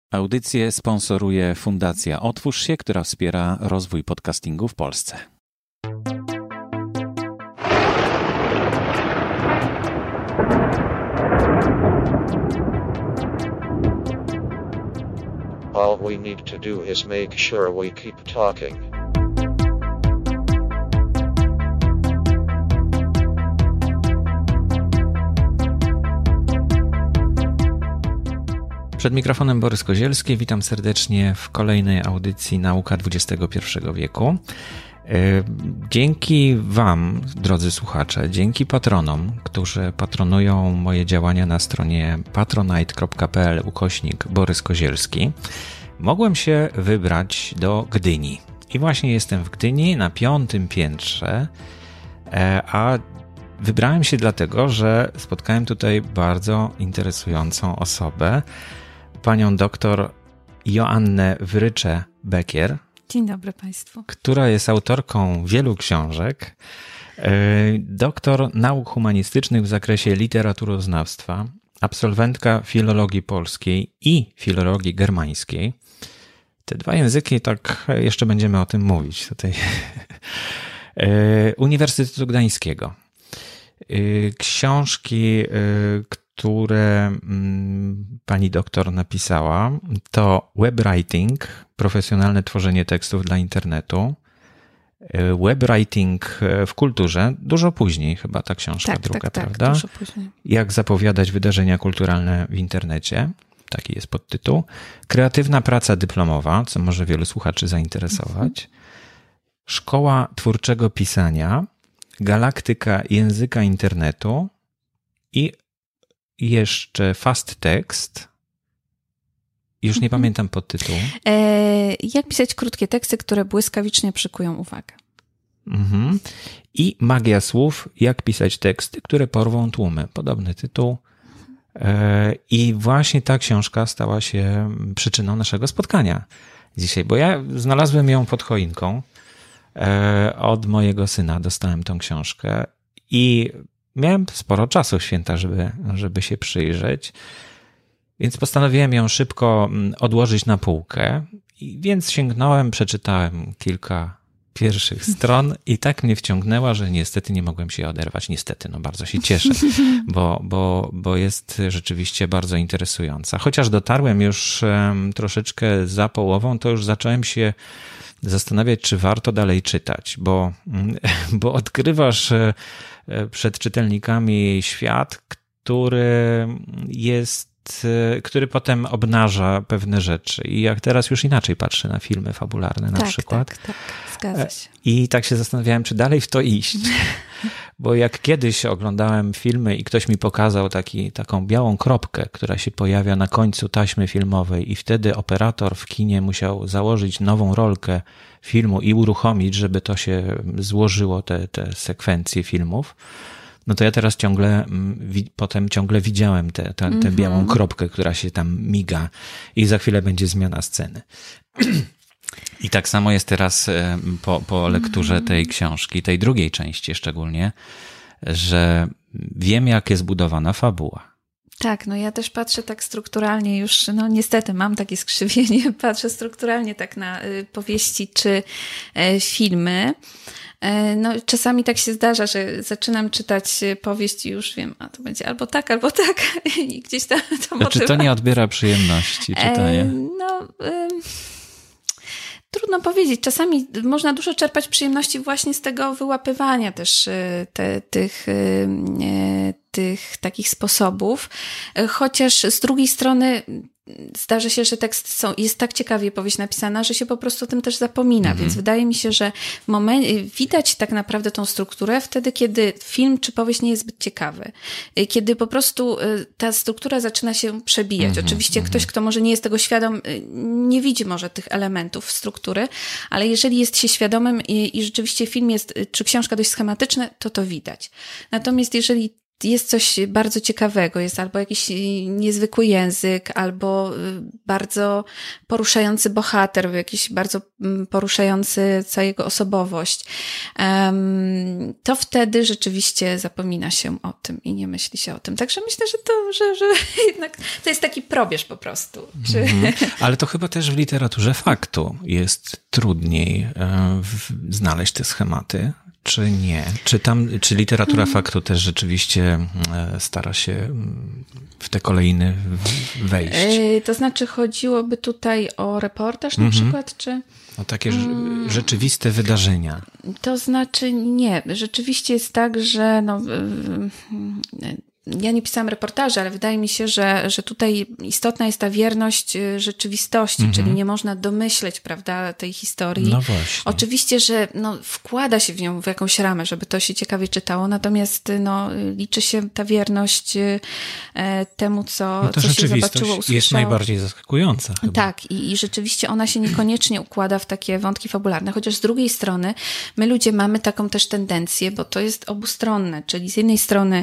Audycję sponsoruje Fundacja Otwórz się, która wspiera rozwój podcastingu w Polsce. All we need to do is make sure we keep talking. Przed mikrofonem Borys Kozielski, witam serdecznie w kolejnej audycji Nauka XXI wieku. Dzięki Wam, drodzy słuchacze, dzięki patronom, którzy patronują moje działania na stronie patronite.pl/Borys Kozielski, mogłem się wybrać do Gdyni. I właśnie jestem w Gdyni na 5. piętrze, a wybrałem się dlatego, że spotkałem tutaj bardzo interesującą osobę, panią doktor Joannę Wrycze-Bekier. Dzień dobry Państwu. Która jest autorką wielu książek, doktor nauk humanistycznych w zakresie literaturoznawstwa, absolwentka filologii polskiej i filologii germańskiej. Te dwa języki, tak jeszcze będziemy o tym mówić tutaj. Uniwersytetu Gdańskiego. Książki, które pani doktor napisała, to Webwriting, profesjonalne tworzenie tekstów dla internetu, Webwriting w kulturze, dużo później chyba ta książka druga, prawda? Tak, dużo później. Jak zapowiadać wydarzenia kulturalne w internecie, taki jest podtytuł. Kreatywna praca dyplomowa, co może wielu słuchaczy zainteresować. Szkoła twórczego pisania, galaktyka języka internetu i jeszcze Fast Text. Już nie pamiętam podtytułu. Jak pisać krótkie teksty, które błyskawicznie przykują uwagę. I Magia słów. Jak pisać teksty, które porwą tłumy. Podobny tytuł. I właśnie ta książka stała się przyczyną naszego spotkania dzisiaj, bo ja znalazłem ją pod choinką. Od mojego syna dostałem tą książkę i miałem sporo czasu w święta, żeby się przyjrzeć, więc postanowiłem ją szybko odłożyć na półkę, więc sięgnąłem, przeczytałem kilka pierwszych stron i tak mnie wciągnęła, że niestety nie mogłem się oderwać. Niestety, bardzo się cieszę, bo jest rzeczywiście bardzo interesująca. Chociaż dotarłem już troszeczkę za połową, to już zacząłem się zastanawiać, czy warto dalej czytać, bo odkrywasz przed czytelnikami świat, który potem obnaża pewne rzeczy. I jak teraz już inaczej patrzę na filmy fabularne na przykład. Tak, zgadza się. I tak się zastanawiałem, czy dalej w to iść. Bo jak kiedyś oglądałem filmy i ktoś mi pokazał taką białą kropkę, która się pojawia na końcu taśmy filmowej i wtedy operator w kinie musiał założyć nową rolkę filmu i uruchomić, żeby to się złożyło, te sekwencje filmów, no to ja teraz potem ciągle widziałem tę białą kropkę, która się tam miga i za chwilę będzie zmiana sceny. I tak samo jest teraz po lekturze tej książki, tej drugiej części szczególnie, że wiem, jak jest budowana fabuła. Tak, ja też patrzę tak strukturalnie już, niestety mam takie skrzywienie, patrzę strukturalnie tak na powieści czy filmy. Czasami tak się zdarza, że zaczynam czytać powieść i już wiem, a to będzie albo tak, i gdzieś tam to Czy to nie odbiera przyjemności czytania? Trudno powiedzieć. Czasami można dużo czerpać przyjemności właśnie z tego wyłapywania też tych takich sposobów, chociaż z drugiej strony zdarza się, że tekst jest tak ciekawie powieść napisana, że się po prostu o tym też zapomina, więc wydaje mi się, że widać tak naprawdę tą strukturę wtedy, kiedy film czy powieść nie jest zbyt ciekawy. Kiedy po prostu ta struktura zaczyna się przebijać. Oczywiście ktoś, kto może nie jest tego świadom, nie widzi może tych elementów struktury, ale jeżeli jest się świadomym i rzeczywiście film jest, czy książka dość schematyczna, to widać. Natomiast jeżeli jest coś bardzo ciekawego, jest albo jakiś niezwykły język, albo bardzo poruszający bohater, jakiś bardzo poruszający całą jego osobowość, to wtedy rzeczywiście zapomina się o tym i nie myśli się o tym. Także myślę, że jednak to jest taki probierz po prostu. Ale to chyba też w literaturze faktu jest trudniej znaleźć te schematy, czy nie? Czy literatura faktu też rzeczywiście stara się w te kolejny wejść? To znaczy chodziłoby tutaj o reportaż na przykład, czy... O takie rzeczywiste wydarzenia. To znaczy nie. Rzeczywiście jest tak, że ja nie pisałam reportaży, ale wydaje mi się, że tutaj istotna jest ta wierność rzeczywistości, czyli nie można domyśleć, prawda, tej historii. No właśnie. Oczywiście, że wkłada się w nią w jakąś ramę, żeby to się ciekawie czytało, natomiast liczy się ta wierność temu, co się zobaczyło, usłyszało. Jest najbardziej zaskakująca. Chyba. Tak, i rzeczywiście ona się niekoniecznie układa w takie wątki fabularne, chociaż z drugiej strony my ludzie mamy taką też tendencję, bo to jest obustronne, czyli z jednej strony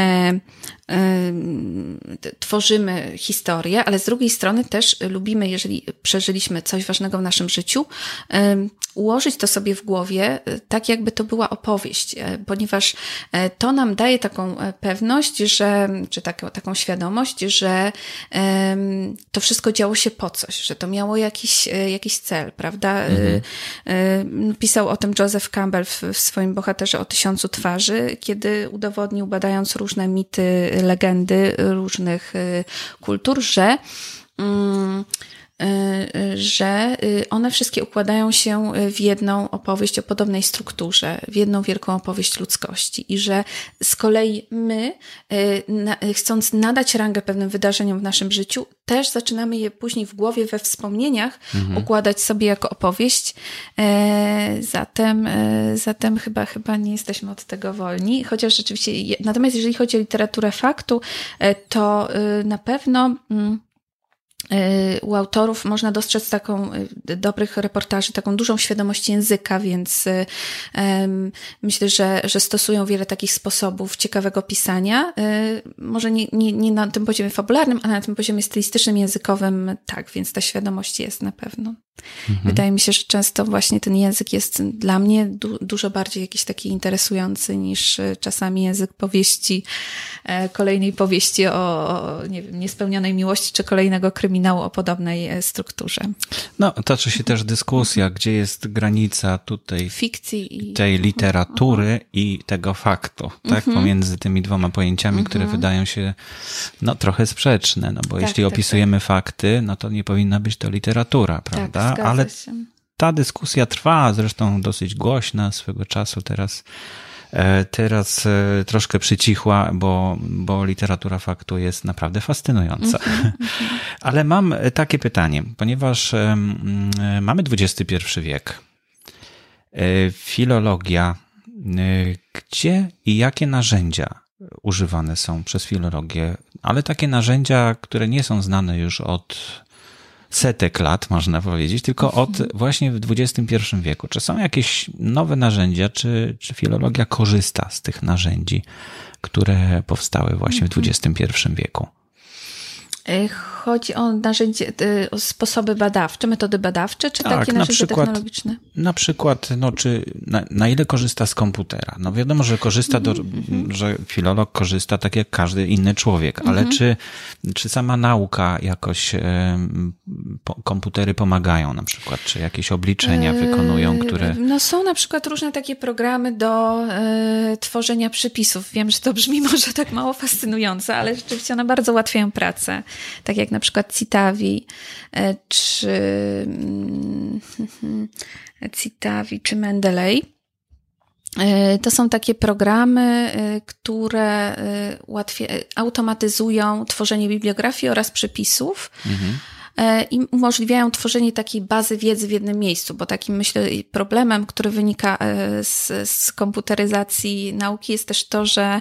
tworzymy historię, ale z drugiej strony też lubimy, jeżeli przeżyliśmy coś ważnego w naszym życiu, ułożyć to sobie w głowie tak, jakby to była opowieść, ponieważ to nam daje taką pewność, czy taką świadomość, że to wszystko działo się po coś, że to miało jakiś cel, prawda? Pisał o tym Joseph Campbell w swoim Bohaterze o 1000 twarzy, kiedy udowodnił, badając różne mity, legendy różnych kultur, że one wszystkie układają się w jedną opowieść o podobnej strukturze, w jedną wielką opowieść ludzkości i że z kolei my, chcąc nadać rangę pewnym wydarzeniom w naszym życiu, też zaczynamy je później w głowie, we wspomnieniach układać sobie jako opowieść. Zatem chyba nie jesteśmy od tego wolni, chociaż rzeczywiście, natomiast jeżeli chodzi o literaturę faktu, to na pewno u autorów można dostrzec taką dobrych reportaży, taką dużą świadomość języka, więc myślę, że stosują wiele takich sposobów ciekawego pisania. Może nie na tym poziomie fabularnym, ale na tym poziomie stylistycznym, językowym tak, więc ta świadomość jest na pewno. Wydaje mi się, że często właśnie ten język jest dla mnie dużo bardziej jakiś taki interesujący niż czasami język powieści, kolejnej powieści o nie wiem, niespełnionej miłości, czy kolejnego kryminału o podobnej strukturze. No, toczy się też dyskusja, gdzie jest granica tutaj fikcji i tej literatury i tego faktu, tak? Pomiędzy tymi dwoma pojęciami, które wydają się trochę sprzeczne, bo jeśli opisujemy fakty, to nie powinna być to literatura, prawda? Ale ta dyskusja trwa, zresztą dosyć głośna swego czasu, teraz troszkę przycichła, bo literatura faktu jest naprawdę fascynująca. Ale mam takie pytanie, ponieważ mamy XXI wiek, filologia, gdzie i jakie narzędzia używane są przez filologię, ale takie narzędzia, które nie są znane już od setek lat, można powiedzieć, tylko właśnie w XXI wieku. Czy są jakieś nowe narzędzia, czy filologia korzysta z tych narzędzi, które powstały właśnie w XXI wieku? Chodzi o narzędzie, o sposoby badawcze, metody badawcze, czy takie narzędzia technologiczne? Na przykład, czy na ile korzysta z komputera? Wiadomo, że że filolog korzysta tak jak każdy inny człowiek, ale czy sama nauka jakoś, komputery pomagają na przykład, czy jakieś obliczenia wykonują, które... Są na przykład różne takie programy do tworzenia przypisów. Wiem, że to brzmi może tak mało fascynująco, ale rzeczywiście one bardzo ułatwiają pracę. Tak jak na przykład Citavi, czy Mendeley. To są takie programy, które automatyzują tworzenie bibliografii oraz przypisów. i umożliwiają tworzenie takiej bazy wiedzy w jednym miejscu, bo takim, myślę, problemem, który wynika z komputeryzacji nauki jest też to, że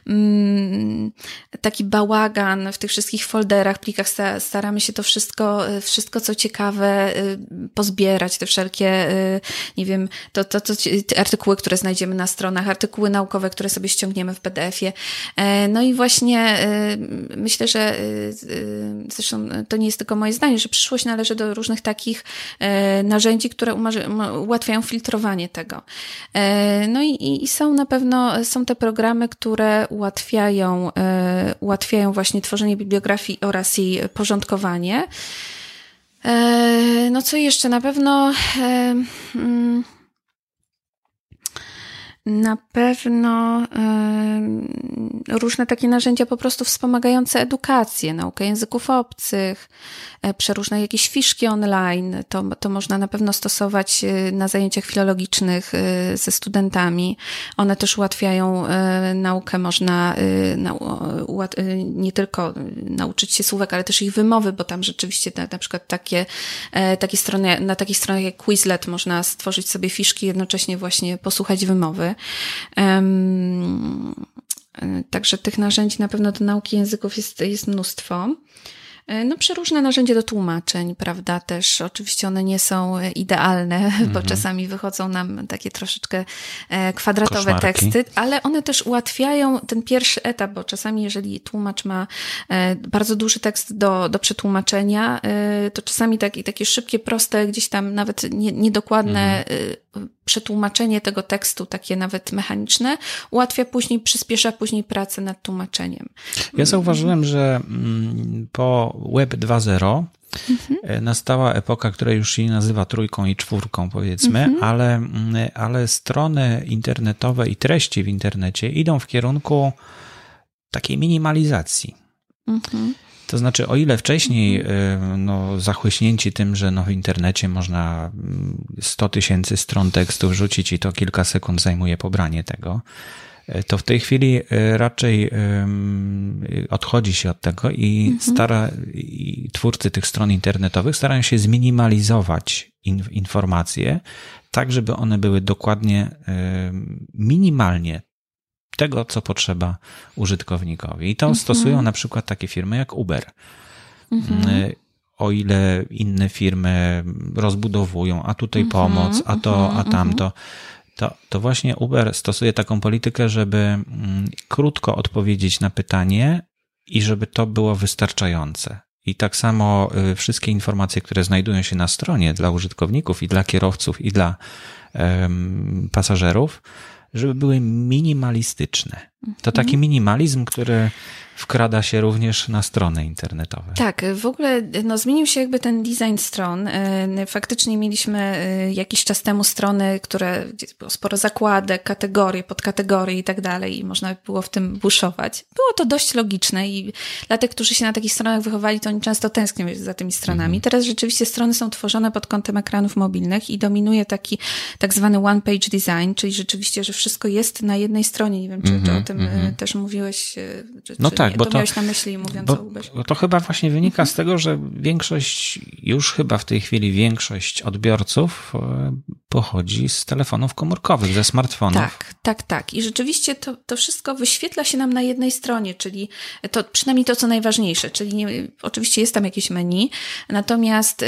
taki bałagan w tych wszystkich folderach, plikach, staramy się to wszystko co ciekawe pozbierać, te wszelkie, nie wiem, te artykuły, które znajdziemy na stronach, artykuły naukowe, które sobie ściągniemy w PDF-ie. No i właśnie myślę, że zresztą to nie jest tylko moje zdanie, że przyszłość należy do różnych takich narzędzi, które ułatwiają filtrowanie tego. No i są na pewno, są te programy, które ułatwiają właśnie tworzenie bibliografii oraz jej porządkowanie. No co jeszcze? Na pewno różne takie narzędzia po prostu wspomagające edukację, naukę języków obcych, przeróżne jakieś fiszki online, to można na pewno stosować na zajęciach filologicznych ze studentami. One też ułatwiają naukę, można nie tylko nauczyć się słówek, ale też ich wymowy, bo tam rzeczywiście na przykład takie strony, na takich stronach jak Quizlet można stworzyć sobie fiszki, jednocześnie właśnie posłuchać wymowy. Także tych narzędzi na pewno do nauki języków jest mnóstwo. No, przeróżne narzędzia do tłumaczeń, prawda, też oczywiście one nie są idealne, bo czasami wychodzą nam takie troszeczkę kwadratowe teksty, ale one też ułatwiają ten pierwszy etap, bo czasami jeżeli tłumacz ma bardzo duży tekst do przetłumaczenia, to czasami takie szybkie, proste, gdzieś tam nawet niedokładne przetłumaczenie tego tekstu, takie nawet mechaniczne, przyspiesza później pracę nad tłumaczeniem. Ja zauważyłem, że po Web 2.0 nastała epoka, która już się nie nazywa 3 i 4, powiedzmy, ale strony internetowe i treści w internecie idą w kierunku takiej minimalizacji. To znaczy, o ile wcześniej zachłyśnięci tym, że w internecie można 100 000 stron tekstu wrzucić i to kilka sekund zajmuje pobranie tego, to w tej chwili raczej odchodzi się od tego i twórcy tych stron internetowych starają się zminimalizować informacje, tak żeby one były dokładnie, minimalnie tego, co potrzeba użytkownikowi. I to stosują na przykład takie firmy jak Uber. O ile inne firmy rozbudowują, a tutaj pomoc, a to, a tamto, to właśnie Uber stosuje taką politykę, żeby krótko odpowiedzieć na pytanie i żeby to było wystarczające. I tak samo wszystkie informacje, które znajdują się na stronie dla użytkowników i dla kierowców i dla pasażerów, żeby były minimalistyczne. To taki minimalizm, który wkrada się również na strony internetowe. Tak, w ogóle zmienił się jakby ten design stron. Faktycznie mieliśmy jakiś czas temu strony, gdzie było sporo zakładek, kategorie, podkategorie i tak dalej i można było w tym buszować. Było to dość logiczne i dla tych, którzy się na takich stronach wychowali, to oni często tęsknią za tymi stronami. Teraz rzeczywiście strony są tworzone pod kątem ekranów mobilnych i dominuje taki tak zwany one-page design, czyli rzeczywiście, że wszystko jest na jednej stronie. Nie wiem, czy o tym też mówiłeś, tak, bo to miałeś na myśli, mówiąc o Uberze. Bo to chyba właśnie wynika z tego, że już chyba w tej chwili większość odbiorców pochodzi z telefonów komórkowych, ze smartfonów. Tak. I rzeczywiście to wszystko wyświetla się nam na jednej stronie, czyli to przynajmniej to, co najważniejsze, czyli oczywiście jest tam jakieś menu, natomiast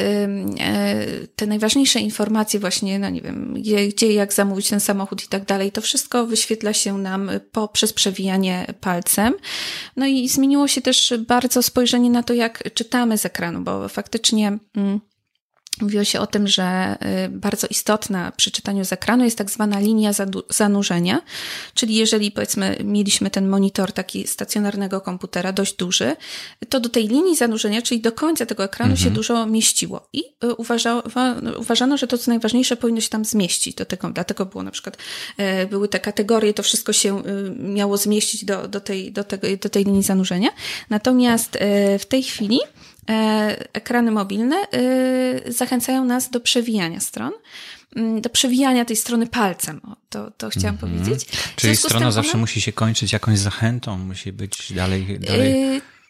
te najważniejsze informacje właśnie, nie wiem, gdzie jak zamówić ten samochód i tak dalej, to wszystko wyświetla się nam poprzez przewijanie palcem. No i zmieniło się też bardzo spojrzenie na to, jak czytamy z ekranu, bo faktycznie mówiło się o tym, że bardzo istotna przy czytaniu z ekranu jest tak zwana linia zanurzenia, czyli jeżeli powiedzmy mieliśmy ten monitor taki stacjonarnego komputera, dość duży, to do tej linii zanurzenia, czyli do końca tego ekranu się dużo mieściło i uważano, że to co najważniejsze powinno się tam zmieścić. Dlatego było na przykład, były te kategorie, to wszystko się miało zmieścić do tej linii zanurzenia. Natomiast w tej chwili ekrany mobilne zachęcają nas do przewijania stron, do przewijania tej strony palcem. To chciałam powiedzieć. Czyli strona zawsze musi się kończyć jakąś zachętą, musi być dalej.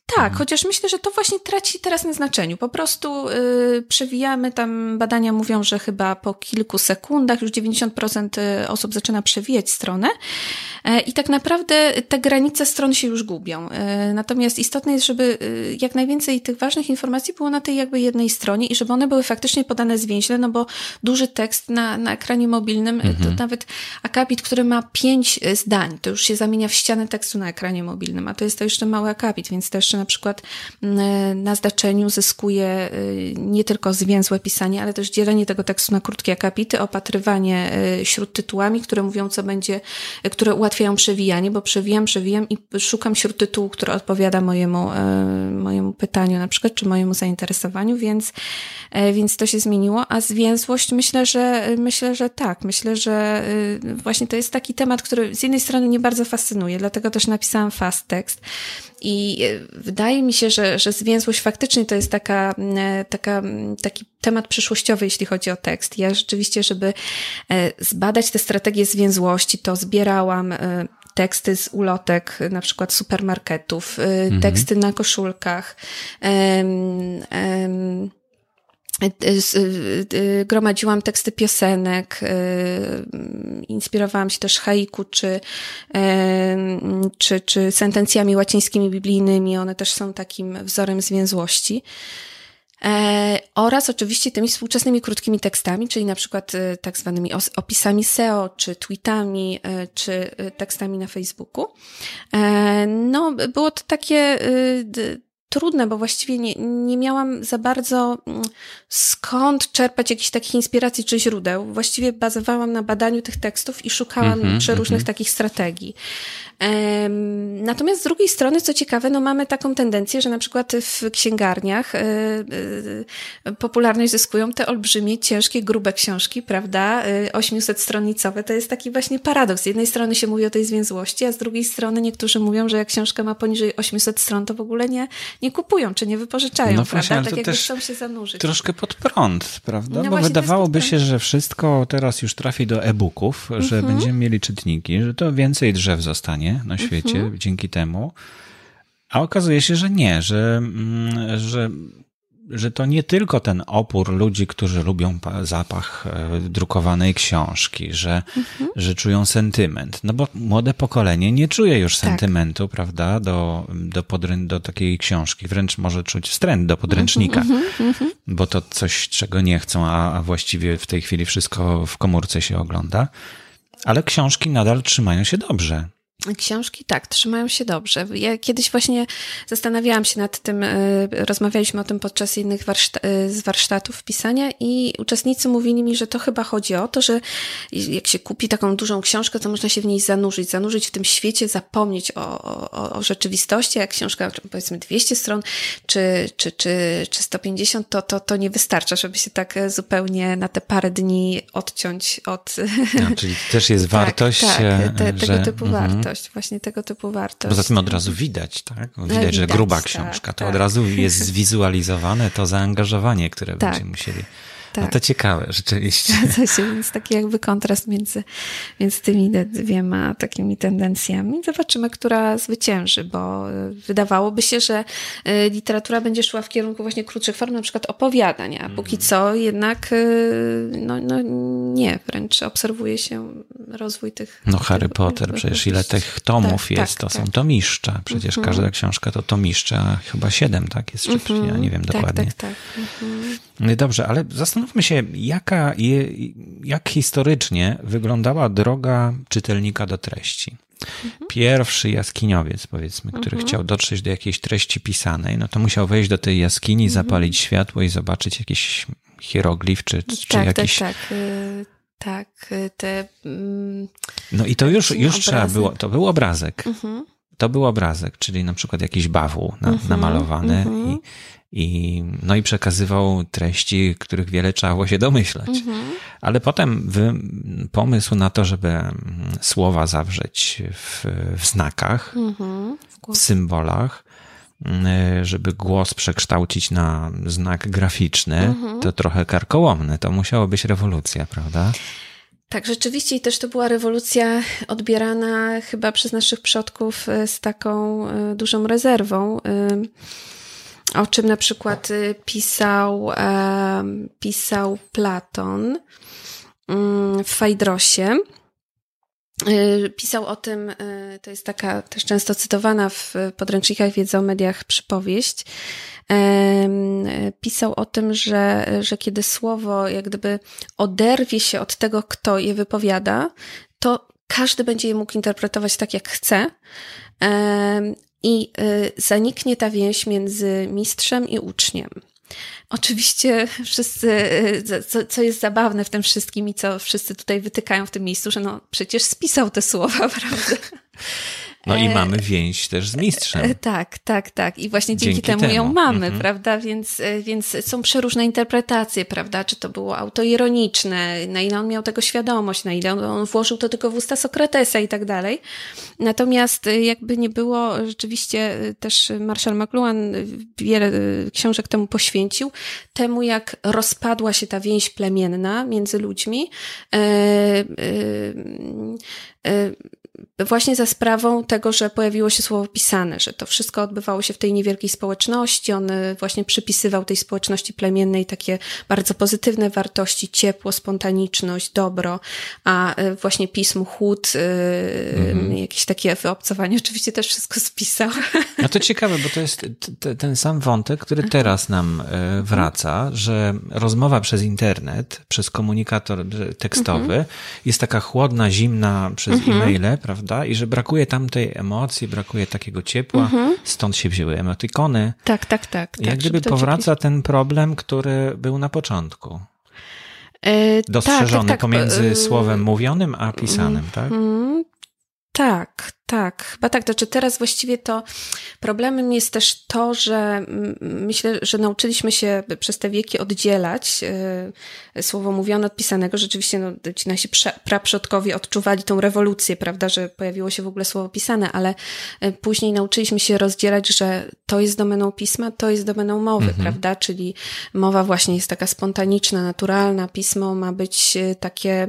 Tak, chociaż myślę, że to właśnie traci teraz na znaczeniu. Po prostu przewijamy, tam badania mówią, że chyba po kilku sekundach już 90% osób zaczyna przewijać stronę i tak naprawdę te granice stron się już gubią. Natomiast istotne jest, żeby jak najwięcej tych ważnych informacji było na tej jakby jednej stronie i żeby one były faktycznie podane zwięźle, no bo duży tekst na ekranie mobilnym, to nawet akapit, który ma 5 zdań, to już się zamienia w ścianę tekstu na ekranie mobilnym, a to jest to jeszcze mały akapit, więc to jeszcze na przykład na znaczeniu zyskuje nie tylko zwięzłe pisanie, ale też dzielenie tego tekstu na krótkie akapity, opatrywanie śródtytułami, które mówią, co będzie, które ułatwiają przewijanie, bo przewijam i szukam śródtytułu, który odpowiada mojemu pytaniu na przykład, czy mojemu zainteresowaniu, więc to się zmieniło, a zwięzłość myślę, że tak. Myślę, że właśnie to jest taki temat, który z jednej strony mnie bardzo fascynuje, dlatego też napisałam fast text i wydaje mi się, że zwięzłość faktycznie to jest taki temat przyszłościowy, jeśli chodzi o tekst. Ja rzeczywiście, żeby zbadać te strategie zwięzłości, to zbierałam teksty z ulotek, na przykład supermarketów, teksty na koszulkach, gromadziłam teksty piosenek, inspirowałam się też haiku, czy sentencjami łacińskimi, biblijnymi, one też są takim wzorem zwięzłości. Oraz oczywiście tymi współczesnymi krótkimi tekstami, czyli na przykład tak zwanymi opisami SEO, czy tweetami, czy tekstami na Facebooku. No, było to takie trudne, bo właściwie nie miałam za bardzo skąd czerpać jakichś takich inspiracji czy źródeł. Właściwie bazowałam na badaniu tych tekstów i szukałam przeróżnych takich strategii. Natomiast z drugiej strony, co ciekawe, no mamy taką tendencję, że na przykład w księgarniach popularność zyskują te olbrzymie, ciężkie, grube książki, prawda, 800-stronicowe. To jest taki właśnie paradoks. Z jednej strony się mówi o tej zwięzłości, a z drugiej strony niektórzy mówią, że jak książka ma poniżej 800 stron, to w ogóle nie kupują, czy nie wypożyczają, no prawda? właśnie, ale tak to jakby też chcą się zanurzyć. Troszkę pod prąd, prawda? No bo wydawałoby się, się, że wszystko teraz już trafi do e-booków, że będziemy mieli czytniki, że to więcej drzew zostanie na świecie dzięki temu. A okazuje się, że nie, że to nie tylko ten opór ludzi, którzy lubią zapach drukowanej książki, że czują sentyment. No bo młode pokolenie nie czuje już sentymentu, prawda, do takiej książki. Wręcz może czuć wstręt do podręcznika, bo to coś, czego nie chcą, a właściwie w tej chwili wszystko w komórce się ogląda. Ale książki nadal trzymają się dobrze. Książki tak, trzymają się dobrze. Ja kiedyś właśnie zastanawiałam się nad tym, rozmawialiśmy o tym podczas jednych z warsztatów pisania i uczestnicy mówili mi, że to chyba chodzi o to, że jak się kupi taką dużą książkę, to można się w niej zanurzyć w tym świecie, zapomnieć o rzeczywistości. Jak książka, powiedzmy 200 stron czy 150, to nie wystarcza, żeby się tak zupełnie na te parę dni odciąć od... No, czyli też jest wartość. Tego typu wartość. Właśnie tego typu wartość. Poza tym od razu widać, tak? Widać, że gruba książka. To od razu jest zwizualizowane to zaangażowanie, które będziemy musieli. Tak. No to ciekawe, rzeczywiście. Więc taki jakby kontrast między tymi dwiema takimi tendencjami. Zobaczymy, która zwycięży, bo wydawałoby się, że literatura będzie szła w kierunku właśnie krótszych form, na przykład opowiadań, a póki co jednak nie, wręcz obserwuje się rozwój tych... No Harry Potter, przecież ile tych tomów jest, to są tomiszcza. Przecież każda książka to tomiszcza, a chyba 7, tak? Jest szybciej, ja nie wiem dokładnie. Tak. Dobrze, ale zastanówmy się, jak historycznie wyglądała droga czytelnika do treści. Pierwszy jaskiniowiec, powiedzmy, który chciał dotrzeć do jakiejś treści pisanej, no to musiał wejść do tej jaskini, zapalić światło i zobaczyć jakiś hieroglif, czy jakiś... Tak. No i to już trzeba było, to był obrazek. To był obrazek, czyli na przykład jakiś bawół namalowany i przekazywał treści, których wiele trzeba było się domyślać. Ale potem pomysł na to, żeby słowa zawrzeć w znakach, w symbolach, żeby głos przekształcić na znak graficzny, to trochę karkołomne. To musiała być rewolucja, prawda? Tak, rzeczywiście i też to była rewolucja odbierana chyba przez naszych przodków z taką dużą rezerwą, o czym na przykład pisał Platon w Fajdrosie. Pisał o tym, to jest taka też często cytowana w podręcznikach wiedzy o mediach przypowieść, pisał o tym, że kiedy słowo jak gdyby oderwie się od tego, kto je wypowiada, to każdy będzie je mógł interpretować tak, jak chce i zaniknie ta więź między mistrzem i uczniem. Oczywiście wszyscy, co jest zabawne w tym wszystkim i co wszyscy tutaj wytykają w tym miejscu, że no przecież spisał te słowa, prawda? No i mamy więź też z mistrzem. Tak. I właśnie dzięki temu ją mamy, prawda? Więc są przeróżne interpretacje, prawda? Czy to było autoironiczne, na ile on miał tego świadomość, na ile on włożył to tylko w usta Sokratesa i tak dalej. Natomiast jakby nie było, rzeczywiście też Marshall McLuhan wiele książek temu poświęcił, temu jak rozpadła się ta więź plemienna między ludźmi, właśnie za sprawą tego, że pojawiło się słowo pisane, że to wszystko odbywało się w tej niewielkiej społeczności. On właśnie przypisywał tej społeczności plemiennej takie bardzo pozytywne wartości, ciepło, spontaniczność, dobro, a właśnie pismu, chłód, jakieś takie wyobcowanie, oczywiście też wszystko spisał. No to ciekawe, bo to jest ten sam wątek, który teraz nam wraca, że rozmowa przez internet, przez komunikator tekstowy jest taka chłodna, zimna przez e-maile, prawda? I że brakuje tam tej emocji, brakuje takiego ciepła, stąd się wzięły emotykony. Tak. Jak gdyby powraca ten problem, który był na początku. Dostrzeżony pomiędzy słowem mówionym a pisanym, tak? Tak, chyba tak. Znaczy teraz właściwie to problemem jest też to, że myślę, że nauczyliśmy się przez te wieki oddzielać słowo mówione od pisanego. Rzeczywiście ci nasi praprzodkowie odczuwali tą rewolucję, prawda, że pojawiło się w ogóle słowo pisane, ale później nauczyliśmy się rozdzielać, że to jest domeną pisma, to jest domeną mowy, prawda, czyli mowa właśnie jest taka spontaniczna, naturalna, pismo ma być takie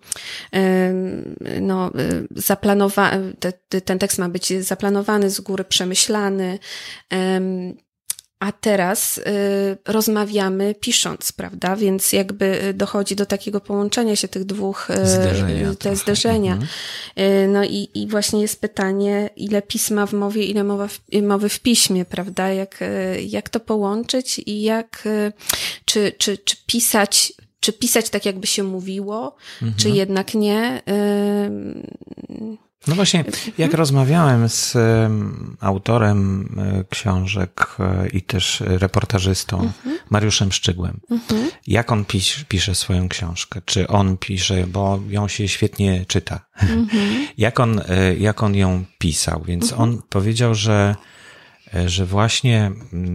zaplanowane, ten tekst ma być zaplanowany, z góry przemyślany, a teraz rozmawiamy pisząc, prawda? Więc jakby dochodzi do takiego połączenia się tych dwóch zderzenia. No i właśnie jest pytanie, ile pisma w mowie, ile mowy w piśmie, prawda? Jak to połączyć i czy pisać tak, jakby się mówiło, czy jednak nie? No właśnie, jak rozmawiałem z autorem książek i też reportażystą Mariuszem Szczygłem, jak on pisze swoją książkę, czy on pisze, bo ją się świetnie czyta, jak on ją pisał, więc on powiedział, że właśnie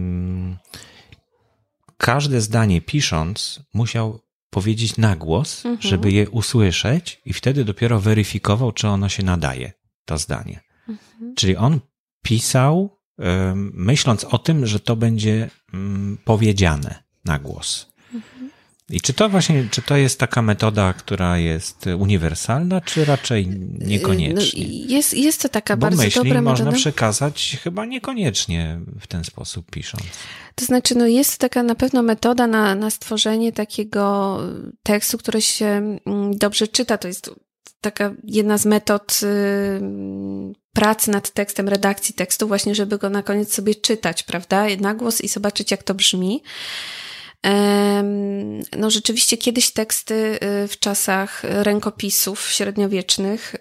każde zdanie pisząc musiał powiedzieć na głos, żeby je usłyszeć i wtedy dopiero weryfikował, czy ono się nadaje, to zdanie. Czyli on pisał, myśląc o tym, że to będzie powiedziane na głos. I czy to jest taka metoda, która jest uniwersalna, czy raczej niekoniecznie? No, jest to taka bardzo dobra metoda. Bo myśli można przekazać chyba niekoniecznie w ten sposób pisząc. To znaczy, jest taka na pewno metoda na stworzenie takiego tekstu, który się dobrze czyta. To jest taka jedna z metod pracy nad tekstem, redakcji tekstu, właśnie żeby go na koniec sobie czytać, prawda? Na głos i zobaczyć, jak to brzmi. Rzeczywiście kiedyś teksty w czasach rękopisów średniowiecznych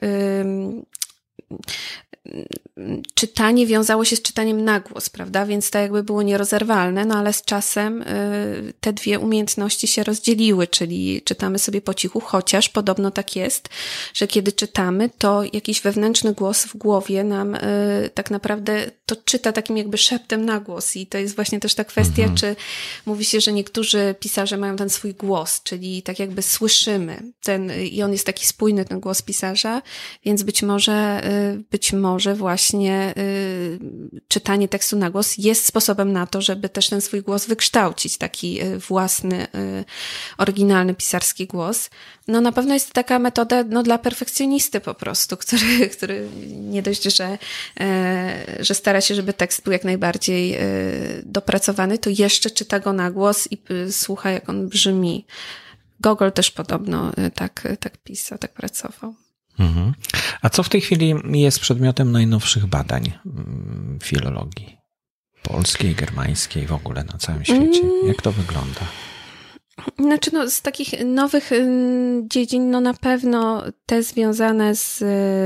czytanie wiązało się z czytaniem na głos, prawda? Więc to jakby było nierozerwalne, ale z czasem te dwie umiejętności się rozdzieliły, czyli czytamy sobie po cichu, chociaż podobno tak jest, że kiedy czytamy, to jakiś wewnętrzny głos w głowie nam tak naprawdę to czyta takim jakby szeptem na głos i to jest właśnie też ta kwestia, czy mówi się, że niektórzy pisarze mają ten swój głos, czyli tak jakby słyszymy i on jest taki spójny, ten głos pisarza, więc być może może właśnie czytanie tekstu na głos jest sposobem na to, żeby też ten swój głos wykształcić, taki własny, oryginalny pisarski głos. No na pewno jest to taka metoda dla perfekcjonisty po prostu, który nie dość, że stara się, żeby tekst był jak najbardziej dopracowany, to jeszcze czyta go na głos i słucha, jak on brzmi. Gogol też podobno tak pisał, tak pracował. Mhm. A co w tej chwili jest przedmiotem najnowszych badań filologii polskiej, germańskiej, w ogóle na całym świecie? Jak to wygląda? Znaczy, z takich nowych dziedzin, na pewno te związane z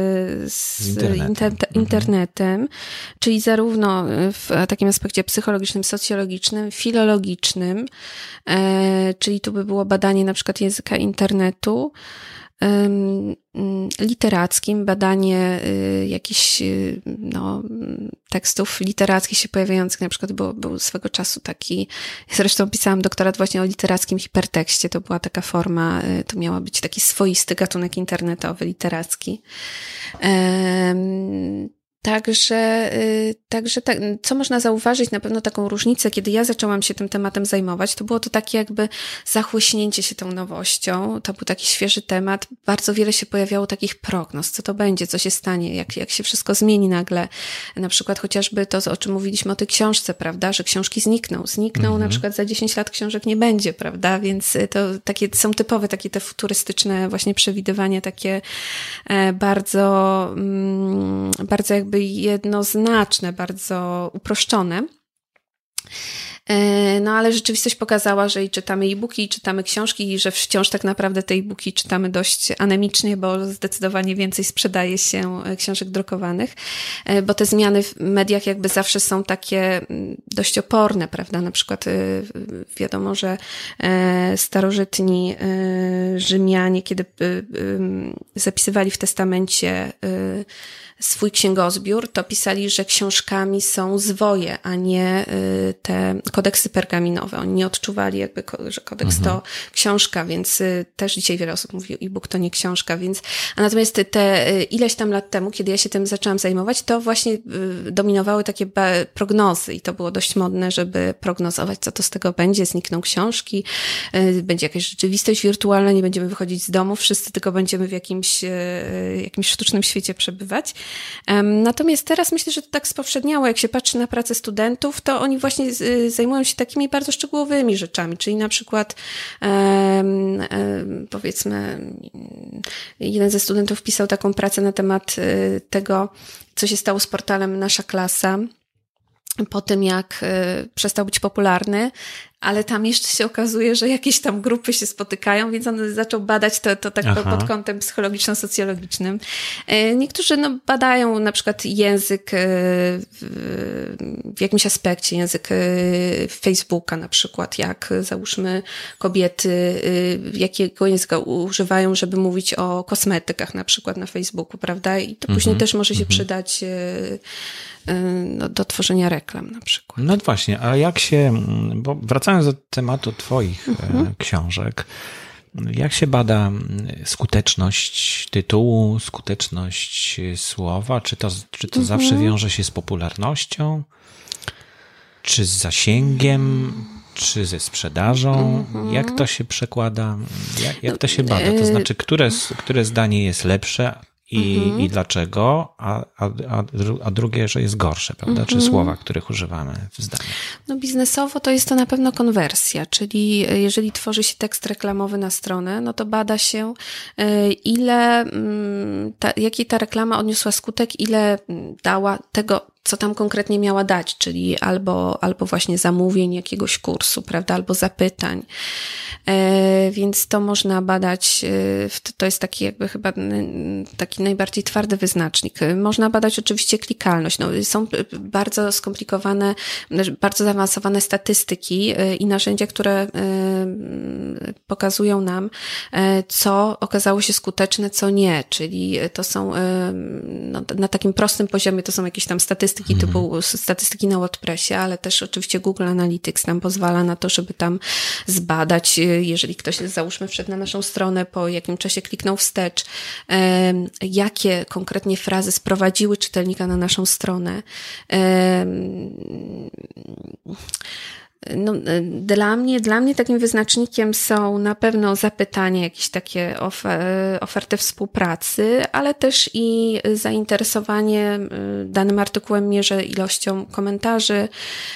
internetem, czyli zarówno w takim aspekcie psychologicznym, socjologicznym, filologicznym, czyli tu by było badanie na przykład języka internetu, literackim, badanie jakichś tekstów literackich się pojawiających, na przykład był swego czasu taki, zresztą pisałam doktorat właśnie o literackim hipertekście, to była taka forma, to miała być taki swoisty gatunek internetowy, literacki. Także tak, co można zauważyć, na pewno taką różnicę, kiedy ja zaczęłam się tym tematem zajmować, to było to takie jakby zachłyśnięcie się tą nowością, to był taki świeży temat, bardzo wiele się pojawiało takich prognoz, co to będzie, co się stanie, jak się wszystko zmieni nagle, na przykład chociażby to, o czym mówiliśmy o tej książce, prawda, że książki znikną, na przykład za 10 lat książek nie będzie, prawda, więc to takie są typowe takie te futurystyczne właśnie przewidywania, takie bardzo jakby jednoznaczne, bardzo uproszczone. Ale rzeczywistość pokazała, że i czytamy e-booki, i czytamy książki, i że wciąż tak naprawdę te e-booki czytamy dość anemicznie, bo zdecydowanie więcej sprzedaje się książek drukowanych, bo te zmiany w mediach jakby zawsze są takie dość oporne, prawda? Na przykład wiadomo, że starożytni Rzymianie, kiedy zapisywali w testamencie swój księgozbiór, to pisali, że książkami są zwoje, a nie te kodeksy pergaminowe. Oni nie odczuwali jakby, że kodeks to książka, więc też dzisiaj wiele osób mówi, e-book to nie książka, więc a natomiast te ileś tam lat temu, kiedy ja się tym zaczęłam zajmować, to właśnie dominowały takie prognozy i to było dość modne, żeby prognozować, co to z tego będzie, znikną książki, będzie jakaś rzeczywistość wirtualna, nie będziemy wychodzić z domu, wszyscy tylko będziemy w jakimś sztucznym świecie przebywać. Natomiast teraz myślę, że to tak spowszedniało, jak się patrzy na pracę studentów, to oni właśnie zajmują się takimi bardzo szczegółowymi rzeczami, czyli na przykład powiedzmy jeden ze studentów pisał taką pracę na temat tego, co się stało z portalem Nasza Klasa po tym, jak przestał być popularny, ale tam jeszcze się okazuje, że jakieś tam grupy się spotykają, więc on zaczął badać to tak pod kątem psychologiczno-socjologicznym. Niektórzy badają na przykład język w jakimś aspekcie, język Facebooka na przykład, jak załóżmy kobiety, jakiego języka używają, żeby mówić o kosmetykach na przykład na Facebooku, prawda? I to później też może się przydać do tworzenia reklam na przykład. No właśnie, a jak się, bo wracając do tematu twoich książek, jak się bada skuteczność tytułu, skuteczność słowa? Czy to zawsze wiąże się z popularnością? Czy z zasięgiem? Czy ze sprzedażą? Jak to się przekłada? Jak to się bada? To znaczy, które zdanie jest lepsze i dlaczego, a drugie, że jest gorsze, prawda? Czy słowa, których używamy w zdaniu? Biznesowo to jest to na pewno konwersja, czyli jeżeli tworzy się tekst reklamowy na stronę, to bada się jaki ta reklama odniosła skutek, ile dała tego, co tam konkretnie miała dać, czyli albo właśnie zamówień jakiegoś kursu, prawda, albo zapytań. Więc to można badać, to jest taki jakby chyba taki najbardziej twardy wyznacznik. Można badać oczywiście klikalność. Są bardzo skomplikowane, bardzo zaawansowane statystyki i narzędzia, które pokazują nam, co okazało się skuteczne, co nie, czyli to są na takim prostym poziomie to są jakieś tam statystyki typu statystyki na WordPressie, ale też oczywiście Google Analytics nam pozwala na to, żeby tam zbadać, jeżeli ktoś załóżmy wszedł na naszą stronę, po jakim czasie kliknął wstecz, jakie konkretnie frazy sprowadziły czytelnika na naszą stronę. No, dla mnie takim wyznacznikiem są na pewno zapytania, jakieś takie oferty współpracy, ale też i zainteresowanie danym artykułem mierzę ilością komentarzy.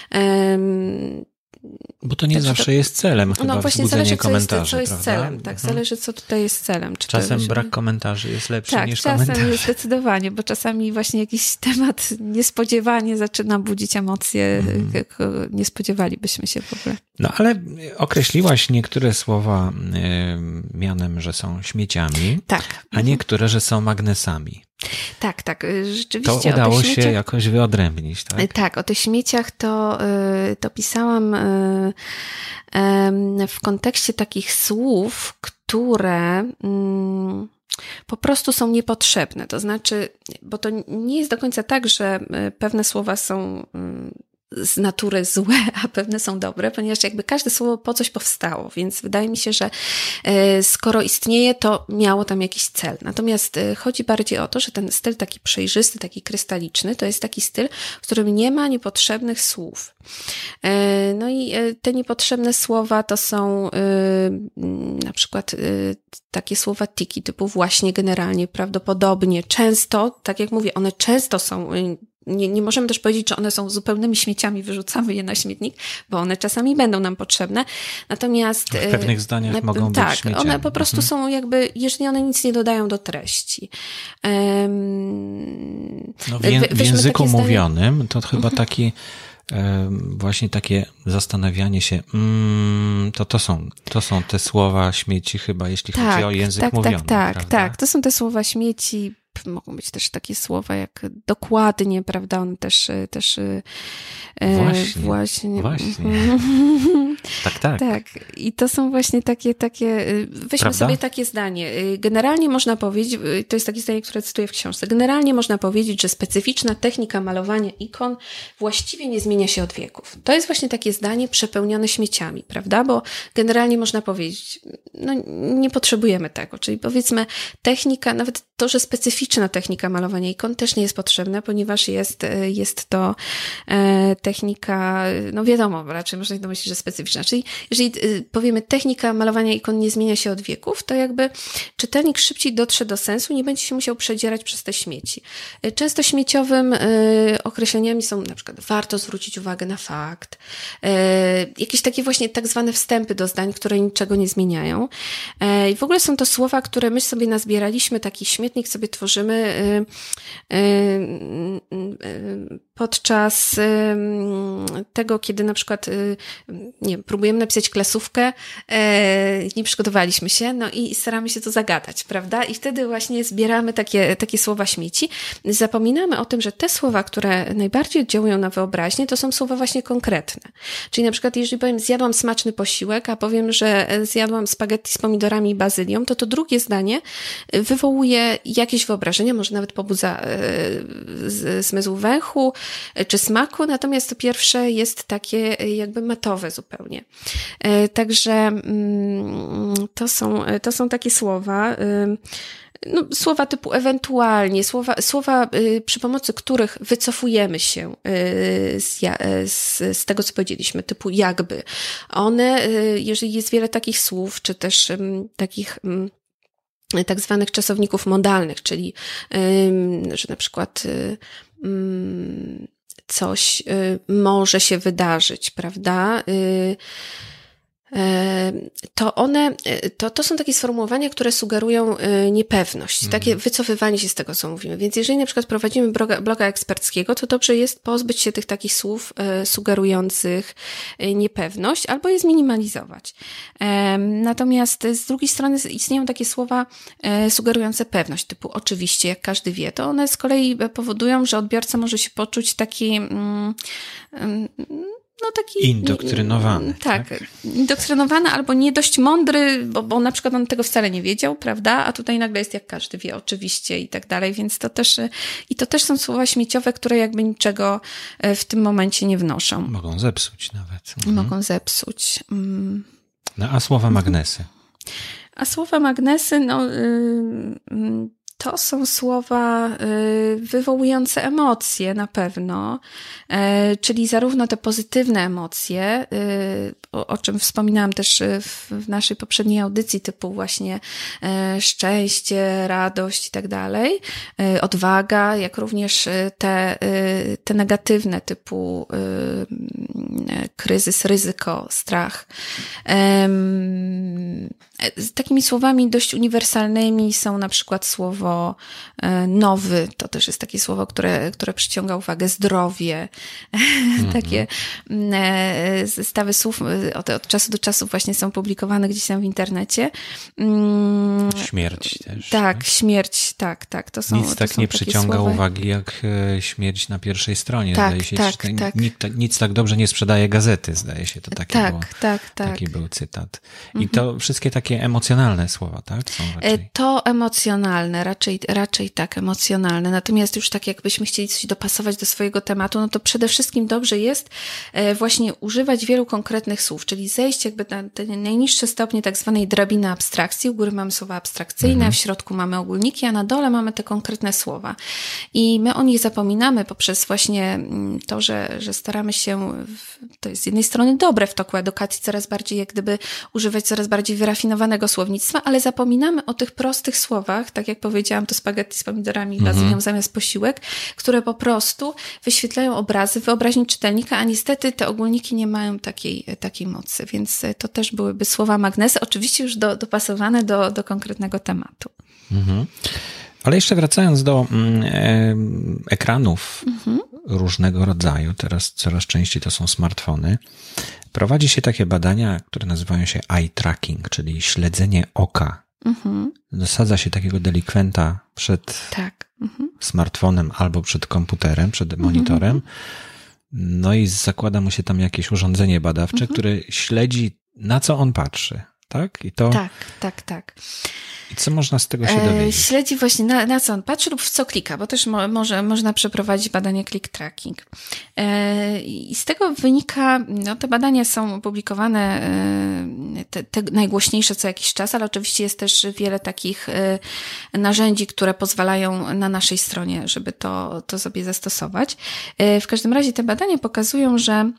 Bo to nie zawsze jest celem chyba wzbudzenie komentarzy, co jest celem, tak, zależy co tutaj jest celem. Czy czasem to, brak komentarzy jest lepszy tak, niż komentarze. Tak, czasem jest zdecydowanie, bo czasami właśnie jakiś temat niespodziewanie zaczyna budzić emocje, jak nie spodziewalibyśmy się w ogóle. No ale określiłaś niektóre słowa mianem, że są śmieciami, tak. A niektóre, że są magnesami. Tak, rzeczywiście. To udało się jakoś wyodrębnić, tak? Tak, o tych śmieciach to pisałam w kontekście takich słów, które po prostu są niepotrzebne. To znaczy, bo to nie jest do końca tak, że pewne słowa są z natury złe, a pewne są dobre, ponieważ jakby każde słowo po coś powstało, więc wydaje mi się, że skoro istnieje, to miało tam jakiś cel. Natomiast chodzi bardziej o to, że ten styl taki przejrzysty, taki krystaliczny, to jest taki styl, w którym nie ma niepotrzebnych słów. No i te niepotrzebne słowa to są na przykład takie słowa tiki, typu właśnie, generalnie, prawdopodobnie, często, tak jak mówię, one często są. Nie możemy też powiedzieć, że one są zupełnymi śmieciami, wyrzucamy je na śmietnik, bo one czasami będą nam potrzebne. Natomiast w pewnych zdaniach mogą być śmieciami. Tak, one po prostu są jakby, jeżeli one nic nie dodają do treści. No w języku mówionym to chyba taki właśnie takie zastanawianie się, to są te słowa śmieci chyba, jeśli chodzi o język mówiony. Tak, to są te słowa śmieci. Mogą być też takie słowa jak dokładnie, prawda? One też Właśnie. Tak. Tak. I to są właśnie takie weźmy prawda? sobie takie zdanie. Generalnie można powiedzieć, to jest takie zdanie, które cytuję w książce. Generalnie można powiedzieć, że specyficzna technika malowania ikon właściwie nie zmienia się od wieków. To jest właśnie takie zdanie przepełnione śmieciami, prawda? Bo generalnie można powiedzieć, no nie potrzebujemy tego. Czyli powiedzmy technika, nawet to, że specyficzna technika malowania ikon też nie jest potrzebna, ponieważ jest to technika, no wiadomo, raczej można się domyślić, że specyficzna. Czyli jeżeli powiemy technika malowania ikon nie zmienia się od wieków, to jakby czytelnik szybciej dotrze do sensu, nie będzie się musiał przedzierać przez te śmieci. Często śmieciowym określeniami są na przykład warto zwrócić uwagę na fakt, jakieś takie właśnie tak zwane wstępy do zdań, które niczego nie zmieniają. I w ogóle są to słowa, które my sobie nazbieraliśmy, taki śmietnik sobie tworzymy podczas tego, kiedy na przykład próbujemy napisać klasówkę, nie przygotowaliśmy się, no i staramy się to zagadać, prawda? I wtedy właśnie zbieramy takie słowa śmieci. Zapominamy o tym, że te słowa, które najbardziej oddziałują na wyobraźnię, to są słowa właśnie konkretne. Czyli na przykład, jeżeli powiem zjadłam smaczny posiłek, a powiem, że zjadłam spaghetti z pomidorami i bazylią, to drugie zdanie wywołuje jakieś wyobrażenia, może nawet pobudza zmysł węchu czy smaku, natomiast to pierwsze jest takie jakby matowe zupełnie. Także to są takie słowa, słowa typu ewentualnie, słowa przy pomocy których wycofujemy się z tego, co powiedzieliśmy, typu jakby. One, jeżeli jest wiele takich słów, czy też takich tak zwanych czasowników modalnych, czyli że na przykład coś może się wydarzyć, prawda? To są takie sformułowania, które sugerują niepewność, takie wycofywanie się z tego, co mówimy. Więc jeżeli na przykład prowadzimy bloga eksperckiego, to dobrze jest pozbyć się tych takich słów sugerujących niepewność albo je zminimalizować. Natomiast z drugiej strony istnieją takie słowa sugerujące pewność, typu oczywiście, jak każdy wie, to one z kolei powodują, że odbiorca może się poczuć taki taki... Indoktrynowany. Tak, indoktrynowany albo nie dość mądry, bo na przykład on tego wcale nie wiedział, prawda? A tutaj nagle jest jak każdy wie, oczywiście i tak dalej, więc to też są słowa śmieciowe, które jakby niczego w tym momencie nie wnoszą. Mogą zepsuć nawet. Mogą zepsuć. No, a słowa magnesy? A słowa magnesy, to są słowa wywołujące emocje na pewno, czyli zarówno te pozytywne emocje, o czym wspominałam też w naszej poprzedniej audycji, typu właśnie szczęście, radość i tak dalej, odwaga, jak również te negatywne typu kryzys, ryzyko, strach. Z takimi słowami dość uniwersalnymi są na przykład słowo nowy, to też jest takie słowo, które przyciąga uwagę, zdrowie, takie zestawy słów od czasu do czasu właśnie są publikowane gdzieś tam w internecie. Śmierć też. Tak, śmierć, tak. To są, nic tak są nie przyciąga słowa. uwagi jak śmierć na pierwszej stronie. Tak, zdaje się, tak. Nic tak dobrze nie sprzedaje gazety, zdaje się. To takie było, tak. Taki był cytat. I to wszystkie takie emocjonalne słowa, tak? Są raczej... To emocjonalne, raczej tak, emocjonalne. Natomiast już tak jakbyśmy chcieli coś dopasować do swojego tematu, no to przede wszystkim dobrze jest właśnie używać wielu konkretnych słów, czyli zejść jakby na te najniższe stopnie tak zwanej drabiny abstrakcji. U góry mamy słowa abstrakcyjne, w środku mamy ogólniki, a na dole mamy te konkretne słowa. I my o nich zapominamy poprzez właśnie to, że staramy się, to jest z jednej strony dobre w toku edukacji, coraz bardziej jak gdyby używać coraz bardziej wyrafinowanego słownictwa, ale zapominamy o tych prostych słowach, tak jak powiedziałam, to spaghetti z pomidorami i bazylią zamiast posiłek, które po prostu wyświetlają obrazy wyobraźni czytelnika, a niestety te ogólniki nie mają takiej mocy, więc to też byłyby słowa magnesy, oczywiście już dopasowane do konkretnego tematu. Ale jeszcze wracając do ekranów różnego rodzaju, teraz coraz częściej to są smartfony, prowadzi się takie badania, które nazywają się eye tracking, czyli śledzenie oka. Dosadza się takiego delikwenta przed smartfonem albo przed komputerem, przed monitorem, no i zakłada mu się tam jakieś urządzenie badawcze, które śledzi, na co on patrzy. Tak? I to... Tak. I co można z tego się dowiedzieć? Śledzi właśnie na co on patrzy lub w co klika, bo też można przeprowadzić badanie click tracking. I z tego wynika, te badania są publikowane, te najgłośniejsze co jakiś czas, ale oczywiście jest też wiele takich narzędzi, które pozwalają na naszej stronie, żeby to sobie zastosować. W każdym razie te badania pokazują, że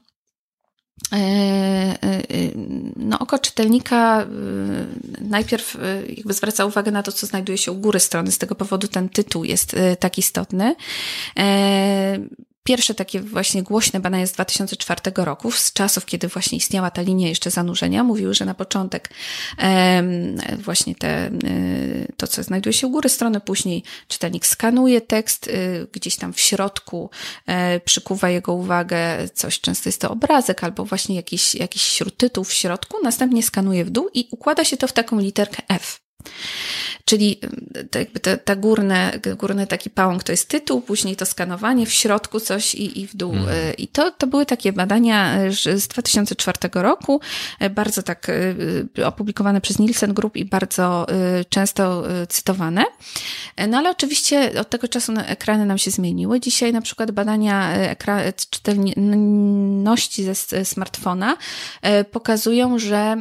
oko czytelnika najpierw jakby zwraca uwagę na to, co znajduje się u góry strony. Z tego powodu ten tytuł jest tak istotny. Pierwsze takie właśnie głośne badania z 2004 roku, z czasów, kiedy właśnie istniała ta linia jeszcze zanurzenia, mówiły, że na początek właśnie to, co znajduje się u góry strony, później czytelnik skanuje tekst, gdzieś tam w środku przykuwa jego uwagę coś, często jest to obrazek albo właśnie jakiś śródtytuł w środku, następnie skanuje w dół i układa się to w taką literkę F. Czyli ta górny taki pałąk to jest tytuł, później to skanowanie, w środku coś i w dół. I to były takie badania z 2004 roku, bardzo tak opublikowane przez Nielsen Group i bardzo często cytowane. No ale oczywiście od tego czasu ekrany nam się zmieniły. Dzisiaj na przykład badania czytelności ze smartfona pokazują, że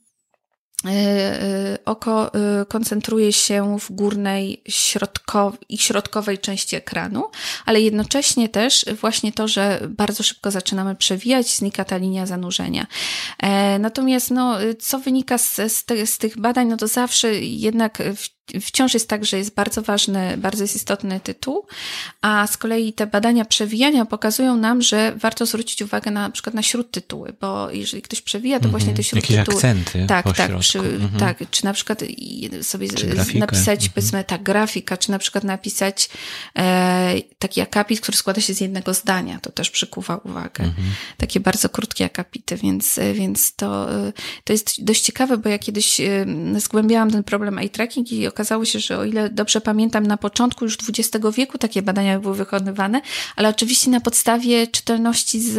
oko koncentruje się w górnej i środkowej części ekranu, ale jednocześnie też właśnie to, że bardzo szybko zaczynamy przewijać, znika ta linia zanurzenia. Natomiast co wynika z tych badań, to zawsze jednak wciąż jest tak, że jest bardzo ważny, bardzo jest istotny tytuł, a z kolei te badania przewijania pokazują nam, że warto zwrócić uwagę na przykład na śródtytuły, bo jeżeli ktoś przewija, to właśnie te śródtytuły... Jakieś akcenty czy na przykład sobie napisać, powiedzmy, grafika, czy na przykład napisać taki akapit, który składa się z jednego zdania, to też przykuwa uwagę. Takie bardzo krótkie akapity, więc to jest dość ciekawe, bo ja kiedyś zgłębiałam ten problem eye tracking i okazało się, że o ile dobrze pamiętam, na początku już XX wieku takie badania były wykonywane, ale oczywiście na podstawie czytelności z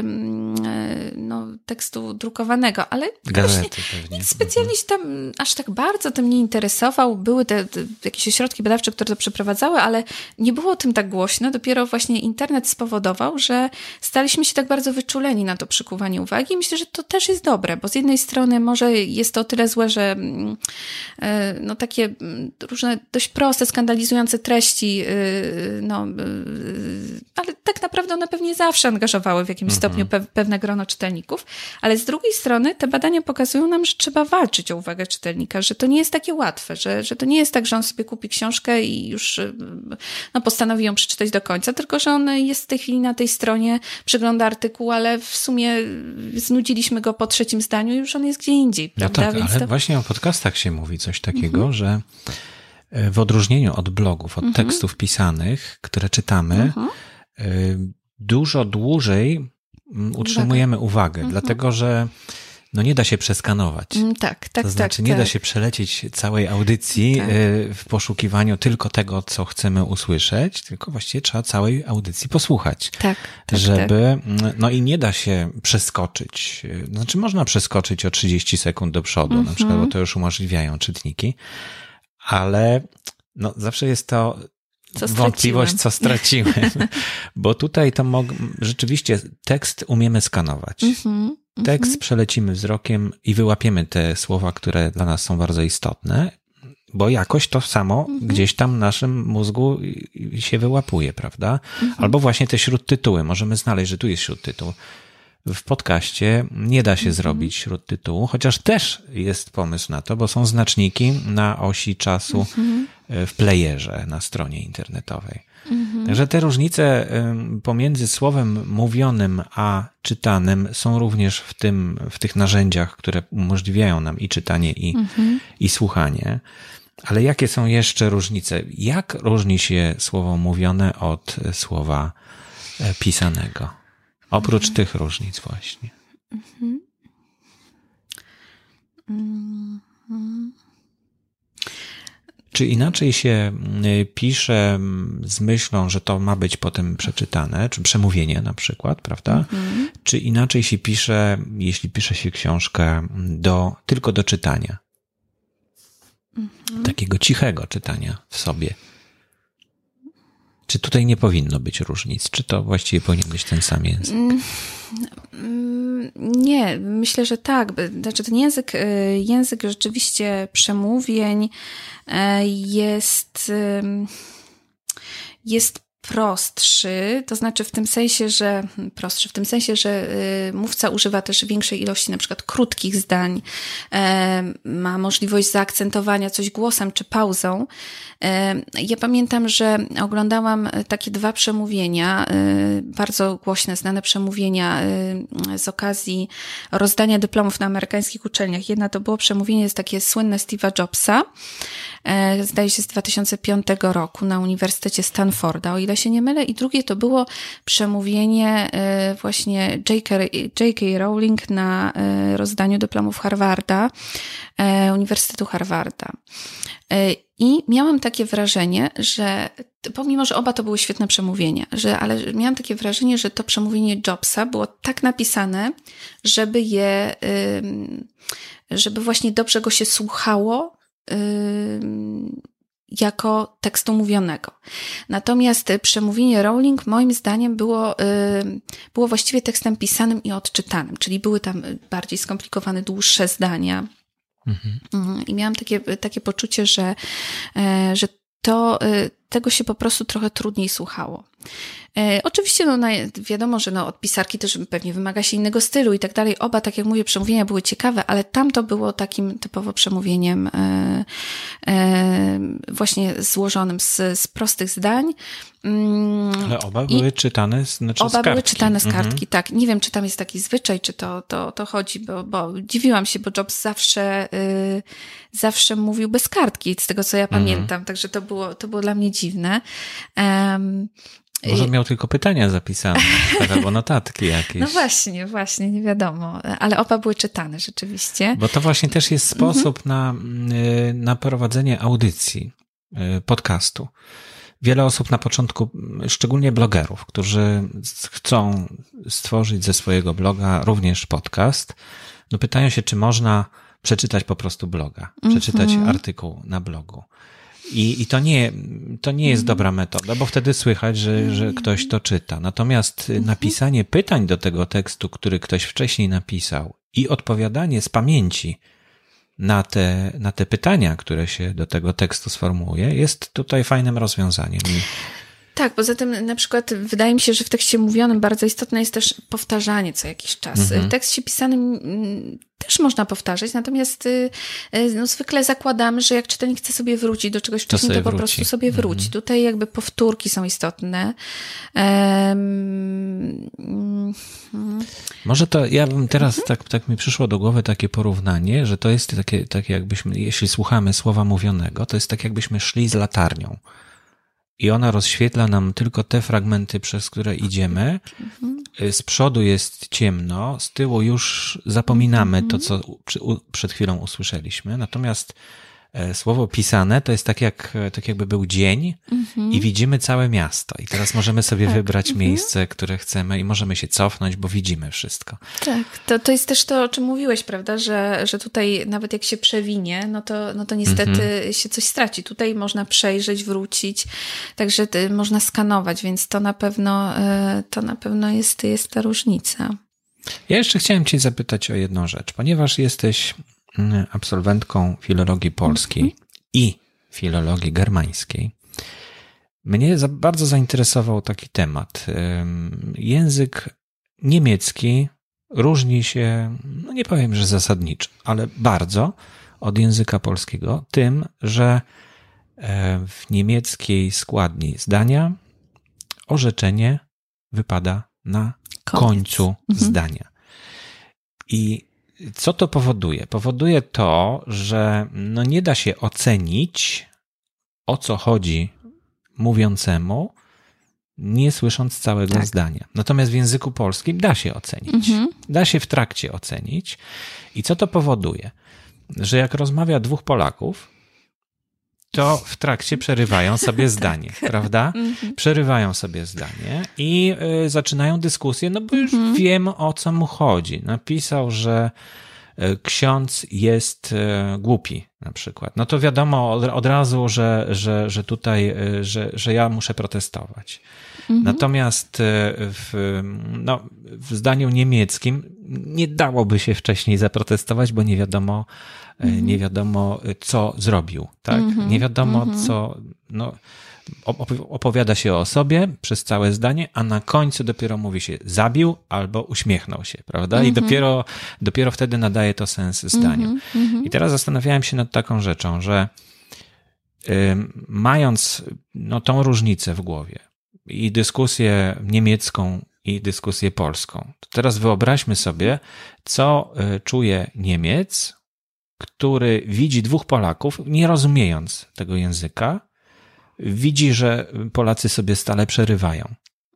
tekstu drukowanego, ale gazety pewnie. Nikt specjalnie się tam aż tak bardzo tym nie interesował. Były te jakieś ośrodki badawcze, które to przeprowadzały, ale nie było o tym tak głośno. Dopiero właśnie internet spowodował, że staliśmy się tak bardzo wyczuleni na to przykuwanie uwagi i myślę, że to też jest dobre, bo z jednej strony może jest to o tyle złe, że takie różne dość proste, skandalizujące treści, ale tak naprawdę one pewnie zawsze angażowały w jakimś stopniu pewne grono czytelników, ale z drugiej strony te badania pokazują nam, że trzeba walczyć o uwagę czytelnika, że to nie jest takie łatwe, że to nie jest tak, że on sobie kupi książkę i już postanowi ją przeczytać do końca, tylko że on jest w tej chwili na tej stronie, przegląda artykuł, ale w sumie znudziliśmy go po trzecim zdaniu i już on jest gdzie indziej, prawda? No tak, ale właśnie o podcastach się mówi coś takiego, że w odróżnieniu od blogów, od tekstów pisanych, które czytamy, dużo dłużej utrzymujemy uwagę, dlatego że nie da się przeskanować. Tak. To znaczy nie da się przelecieć całej audycji w poszukiwaniu tylko tego, co chcemy usłyszeć, tylko właściwie trzeba całej audycji posłuchać. Żeby, i nie da się przeskoczyć. Znaczy można przeskoczyć o 30 sekund do przodu, na przykład, bo to już umożliwiają czytniki, ale zawsze jest to wątpliwość, co straciłem. Bo tutaj to rzeczywiście tekst umiemy skanować. Tekst przelecimy wzrokiem i wyłapiemy te słowa, które dla nas są bardzo istotne, bo jakoś to samo gdzieś tam w naszym mózgu się wyłapuje, prawda? Albo właśnie te śródtytuły. Możemy znaleźć, że tu jest śródtytuł. W podcaście nie da się zrobić śródtytułu, chociaż też jest pomysł na to, bo są znaczniki na osi czasu w playerze na stronie internetowej. Także te różnice pomiędzy słowem mówionym a czytanym są również w tych narzędziach, które umożliwiają nam i czytanie, i słuchanie. Ale jakie są jeszcze różnice? Jak różni się słowo mówione od słowa pisanego? Oprócz tych różnic właśnie. Czy inaczej się pisze z myślą, że to ma być potem przeczytane, czy przemówienie na przykład, prawda? Czy inaczej się pisze, jeśli pisze się książkę tylko do czytania? Takiego cichego czytania w sobie. Czy tutaj nie powinno być różnic? Czy to właściwie powinien być ten sam język? Nie, myślę, że tak. Znaczy ten język rzeczywiście przemówień jest prostszy, to znaczy w tym sensie, że mówca używa też większej ilości na przykład krótkich zdań, ma możliwość zaakcentowania coś głosem czy pauzą. Ja pamiętam, że oglądałam takie 2 przemówienia, bardzo głośne, znane przemówienia z okazji rozdania dyplomów na amerykańskich uczelniach. Jedna to było przemówienie, jest takie słynne Steve'a Jobsa, zdaje się z 2005 roku na Uniwersytecie Stanforda, o ile się nie mylę. I drugie to było przemówienie właśnie J.K. Rowling na rozdaniu dyplomów Harvarda, Uniwersytetu Harvarda. I miałam takie wrażenie, że pomimo, że oba to były świetne przemówienia, ale miałam takie wrażenie, że to przemówienie Jobsa było tak napisane, żeby właśnie dobrze go się słuchało jako tekstu mówionego. Natomiast przemówienie Rowling moim zdaniem było właściwie tekstem pisanym i odczytanym, czyli były tam bardziej skomplikowane, dłuższe zdania. I miałam takie poczucie, że tego się po prostu trochę trudniej słuchało. Oczywiście wiadomo, że od pisarki też pewnie wymaga się innego stylu i tak dalej. Oba, tak jak mówię, przemówienia były ciekawe, ale tamto było takim typowo przemówieniem właśnie złożonym z prostych zdań. Ale oba były czytane z kartki. Były czytane z kartki, tak. Nie wiem, czy tam jest taki zwyczaj, czy to chodzi, bo dziwiłam się, bo Jobs zawsze mówił bez kartki, z tego co ja pamiętam, także to było dla mnie dziwne. Może miał tylko pytania zapisane, albo notatki jakieś. No właśnie, nie wiadomo. Ale oba były czytane rzeczywiście. Bo to właśnie też jest sposób na prowadzenie audycji, podcastu. Wiele osób na początku, szczególnie blogerów, którzy chcą stworzyć ze swojego bloga również podcast, no pytają się, czy można przeczytać po prostu bloga, przeczytać artykuł na blogu. I to nie jest dobra metoda, bo wtedy słychać, że ktoś to czyta. Natomiast napisanie pytań do tego tekstu, który ktoś wcześniej napisał i odpowiadanie z pamięci na te pytania, które się do tego tekstu sformułuje, jest tutaj fajnym rozwiązaniem. Tak, poza tym na przykład wydaje mi się, że w tekście mówionym bardzo istotne jest też powtarzanie co jakiś czas. W tekście pisanym też można powtarzać, natomiast no, zwykle zakładamy, że jak czytelnik chce sobie wrócić do czegoś wcześniej, to po prostu sobie wróci. Tutaj jakby powtórki są istotne. Może to, ja bym teraz, tak mi przyszło do głowy takie porównanie, że to jest takie jakbyśmy, jeśli słuchamy słowa mówionego, to jest tak jakbyśmy szli z latarnią. I ona rozświetla nam tylko te fragmenty, przez które idziemy. Z przodu jest ciemno, z tyłu już zapominamy to, co przed chwilą usłyszeliśmy. Natomiast słowo pisane to jest tak jakby był dzień i widzimy całe miasto. I teraz możemy sobie wybrać miejsce, które chcemy i możemy się cofnąć, bo widzimy wszystko. Tak, to jest też to, o czym mówiłeś, prawda, że tutaj nawet jak się przewinie, no to niestety się coś straci. Tutaj można przejrzeć, wrócić, także można skanować, więc to na pewno jest ta różnica. Ja jeszcze chciałem cię zapytać o jedną rzecz, ponieważ jesteś absolwentką filologii polskiej i filologii germańskiej. Mnie bardzo zainteresował taki temat. Język niemiecki różni się, no nie powiem, że zasadniczo, ale bardzo od języka polskiego tym, że w niemieckiej składni zdania orzeczenie wypada na końcu zdania. I co to powoduje? Powoduje to, że no nie da się ocenić, o co chodzi mówiącemu, nie słysząc całego zdania. Natomiast w języku polskim da się ocenić. Da się w trakcie ocenić. I co to powoduje? Że jak rozmawia dwóch Polaków, to w trakcie przerywają sobie zdanie, prawda? Przerywają sobie zdanie i zaczynają dyskusję, no bo już wiem, o co mu chodzi. Napisał, że ksiądz jest głupi na przykład. No to wiadomo od razu, że tutaj, że ja muszę protestować. Natomiast w zdaniu niemieckim nie dałoby się wcześniej zaprotestować, bo nie wiadomo co zrobił, tak? Nie wiadomo co, opowiada się o sobie przez całe zdanie, a na końcu dopiero mówi się zabił albo uśmiechnął się, prawda? I dopiero wtedy nadaje to sens zdaniu. I teraz zastanawiałem się nad taką rzeczą, że mając tą różnicę w głowie i dyskusję niemiecką i dyskusję polską, to teraz wyobraźmy sobie, co czuje Niemiec, który widzi dwóch Polaków, nie rozumiejąc tego języka, widzi, że Polacy sobie stale przerywają.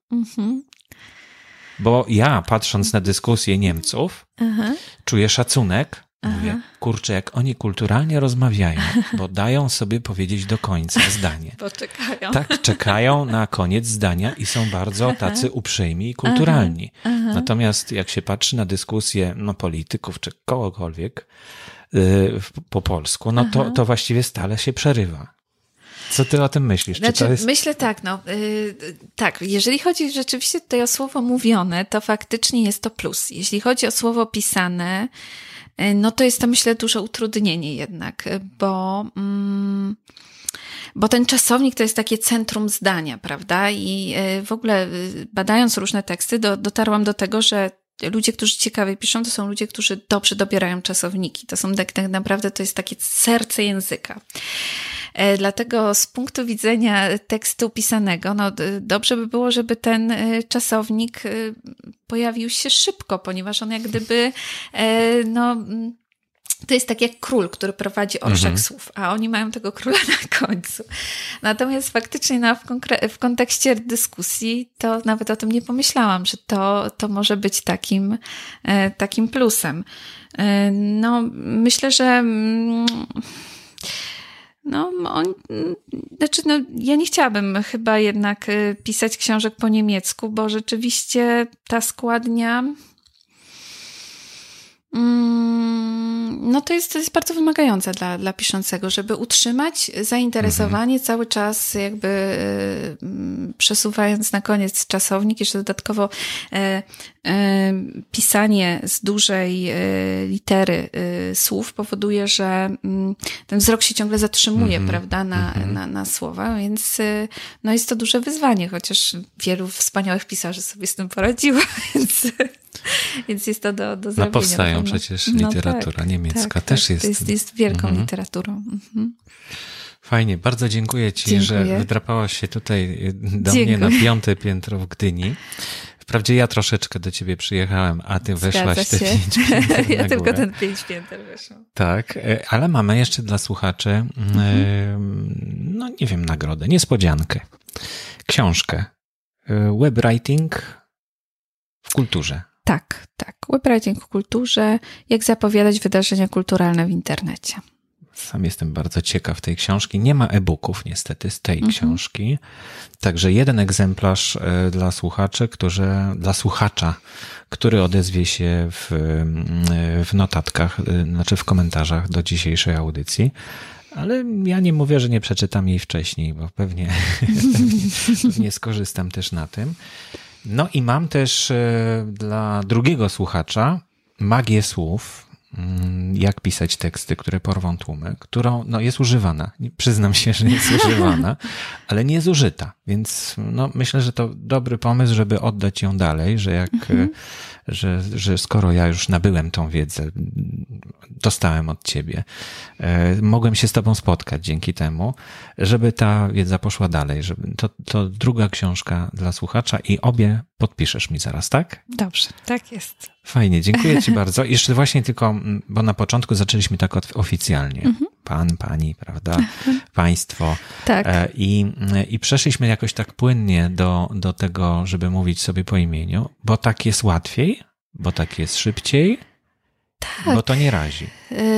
Bo ja, patrząc na dyskusję Niemców, czuję szacunek. Mówię, kurczę, jak oni kulturalnie rozmawiają, bo dają sobie powiedzieć do końca zdanie. Bo czekają. Tak, czekają na koniec zdania i są bardzo tacy uprzejmi i kulturalni. Natomiast jak się patrzy na dyskusję polityków czy kogokolwiek po polsku, to właściwie stale się przerywa. Co ty o tym myślisz? Znaczy, Czy to jest... Myślę tak, tak, jeżeli chodzi rzeczywiście tutaj o słowo mówione, to faktycznie jest to plus. Jeśli chodzi o słowo pisane, no to jest to, myślę, duże utrudnienie jednak, bo ten czasownik to jest takie centrum zdania, prawda? I w ogóle badając różne teksty, dotarłam do tego, że ludzie, którzy ciekawie piszą, to są ludzie, którzy dobrze dobierają czasowniki. To są tak naprawdę, to jest takie serce języka. Dlatego z punktu widzenia tekstu pisanego, dobrze by było, żeby ten czasownik pojawił się szybko, ponieważ on jak gdyby, To jest tak jak król, który prowadzi orszak słów, a oni mają tego króla na końcu. Natomiast faktycznie w kontekście dyskusji to nawet o tym nie pomyślałam, że to może być takim plusem. No, myślę, że ja nie chciałabym chyba jednak pisać książek po niemiecku, bo rzeczywiście ta składnia to jest bardzo wymagające dla piszącego, żeby utrzymać zainteresowanie cały czas jakby przesuwając na koniec czasownik, jeszcze dodatkowo pisanie z dużej litery słów powoduje, że ten wzrok się ciągle zatrzymuje, prawda, na słowa, więc jest to duże wyzwanie, chociaż wielu wspaniałych pisarzy sobie z tym poradziło, więc jest to do zrobienia. No powstają przecież literatura niemiecka też jest. Jest wielką literaturą. Fajnie, bardzo dziękuję Ci, że wydrapałaś się tutaj do mnie na 5. piętro w Gdyni. Wprawdzie ja troszeczkę do Ciebie przyjechałem, a Ty weszłaś te 5 pięter Ja tylko ten 5 pięter weszłam. Tak, ale mamy jeszcze dla słuchaczy, nie wiem, nagrodę, niespodziankę. Książkę. Webwriting w kulturze. Tak. Webwriting w kulturze. Jak zapowiadać wydarzenia kulturalne w internecie. Sam jestem bardzo ciekaw tej książki. Nie ma e-booków niestety z tej książki. Także jeden egzemplarz dla słuchacza, który odezwie się w notatkach, znaczy w komentarzach do dzisiejszej audycji. Ale ja nie mówię, że nie przeczytam jej wcześniej, bo pewnie skorzystam też na tym. No i mam też dla drugiego słuchacza magię słów, jak pisać teksty, które porwą tłumy, którą jest używana. Przyznam się, że jest używana, ale nie zużyta. Więc myślę, że to dobry pomysł, żeby oddać ją dalej, że że skoro ja już nabyłem tą wiedzę, dostałem od Ciebie, mogłem się z Tobą spotkać dzięki temu, żeby ta wiedza poszła dalej, żeby to druga książka dla słuchacza i obie podpiszesz mi zaraz, tak? Dobrze, tak jest. Fajnie, dziękuję Ci bardzo. Jeszcze właśnie tylko, bo na początku zaczęliśmy tak oficjalnie. Pan, pani, prawda? Państwo. Tak. I przeszliśmy jakoś tak płynnie do tego, żeby mówić sobie po imieniu, bo tak jest łatwiej, bo tak jest szybciej, bo to nie razi.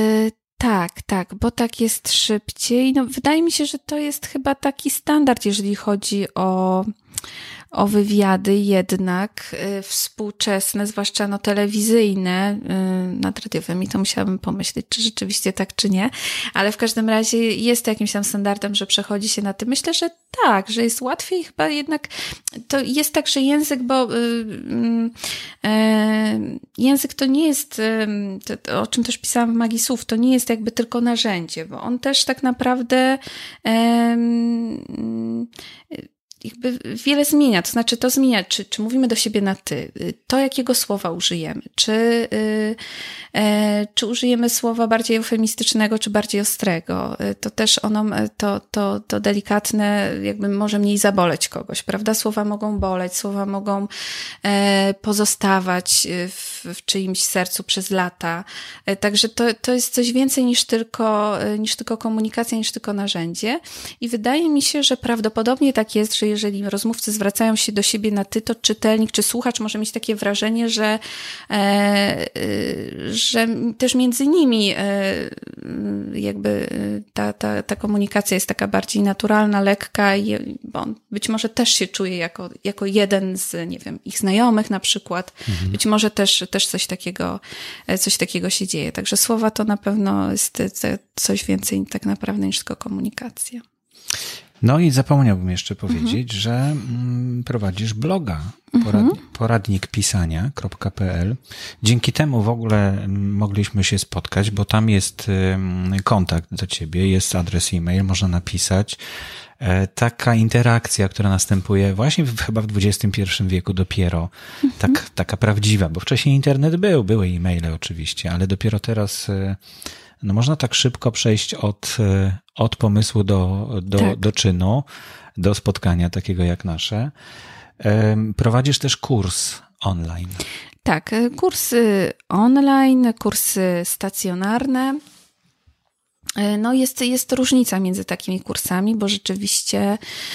Tak, bo tak jest szybciej. Wydaje mi się, że to jest chyba taki standard, jeżeli chodzi o wywiady jednak współczesne, zwłaszcza telewizyjne, nad radiowymi, to musiałabym pomyśleć, czy rzeczywiście tak, czy nie, ale w każdym razie jest to jakimś tam standardem, że przechodzi się na tym. Myślę, że tak, że jest łatwiej chyba jednak, to jest tak, że język, bo język to nie jest, to, o czym też pisałam w Magii Słów, to nie jest jakby tylko narzędzie, bo on też tak naprawdę jakby wiele zmienia, to znaczy to zmienia, czy mówimy do siebie na ty, to jakiego słowa użyjemy, czy użyjemy słowa bardziej eufemistycznego, czy bardziej ostrego, to też to delikatne jakby może mniej zaboleć kogoś, prawda? Słowa mogą boleć, słowa mogą pozostawać w czyimś sercu przez lata, także to jest coś więcej niż tylko komunikacja, niż tylko narzędzie i wydaje mi się, że prawdopodobnie tak jest, że jeżeli rozmówcy zwracają się do siebie na ty, to czytelnik czy słuchacz może mieć takie wrażenie, że też między nimi jakby ta komunikacja jest taka bardziej naturalna, lekka, bo on być może też się czuje jako jeden z, nie wiem, ich znajomych na przykład. Być może też coś takiego się dzieje. Także słowa to na pewno jest coś więcej tak naprawdę niż tylko komunikacja. No i zapomniałbym jeszcze powiedzieć, że prowadzisz bloga poradnikpisania.pl. Dzięki temu w ogóle mogliśmy się spotkać, bo tam jest kontakt do ciebie, jest adres e-mail, można napisać. Taka interakcja, która następuje właśnie chyba w XXI wieku dopiero, taka prawdziwa, bo wcześniej internet były e-maile oczywiście, ale dopiero teraz można tak szybko przejść od pomysłu do czynu, do spotkania takiego jak nasze. Prowadzisz też kurs online. tak, kursy online, kursy stacjonarne. No jest różnica między takimi kursami, bo rzeczywiście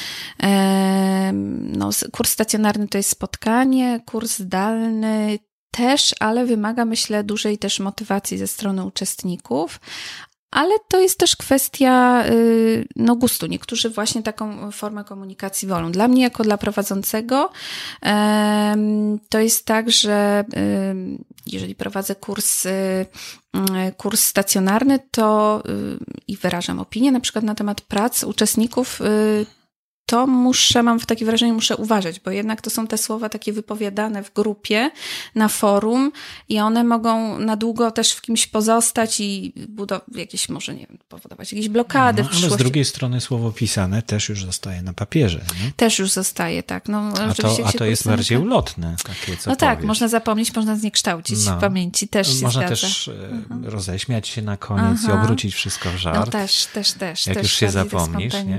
no, kurs stacjonarny to jest spotkanie, kurs zdalny też, ale wymaga, myślę, dużej też motywacji ze strony uczestników. Ale to jest też kwestia no, gustu. Niektórzy właśnie taką formę komunikacji wolą. Dla mnie, jako dla prowadzącego, to jest tak, że jeżeli prowadzę kurs stacjonarny, to i wyrażam opinię na przykład na temat prac uczestników, to mam takie wrażenie, muszę uważać, bo jednak to są te słowa takie wypowiadane w grupie, na forum i one mogą na długo też w kimś pozostać i jakieś, może nie wiem, powodować jakieś blokady w przyszłości. Ale z drugiej strony słowo pisane też już zostaje na papierze. Nie? Też już zostaje, tak. No, a to jest bardziej ulotne. Takie, co no tak, powiesz. można zapomnieć, można zniekształcić w pamięci, też się można zgadza. też roześmiać się na koniec i obrócić wszystko w żart. No też. Jak już się zapomnisz, nie?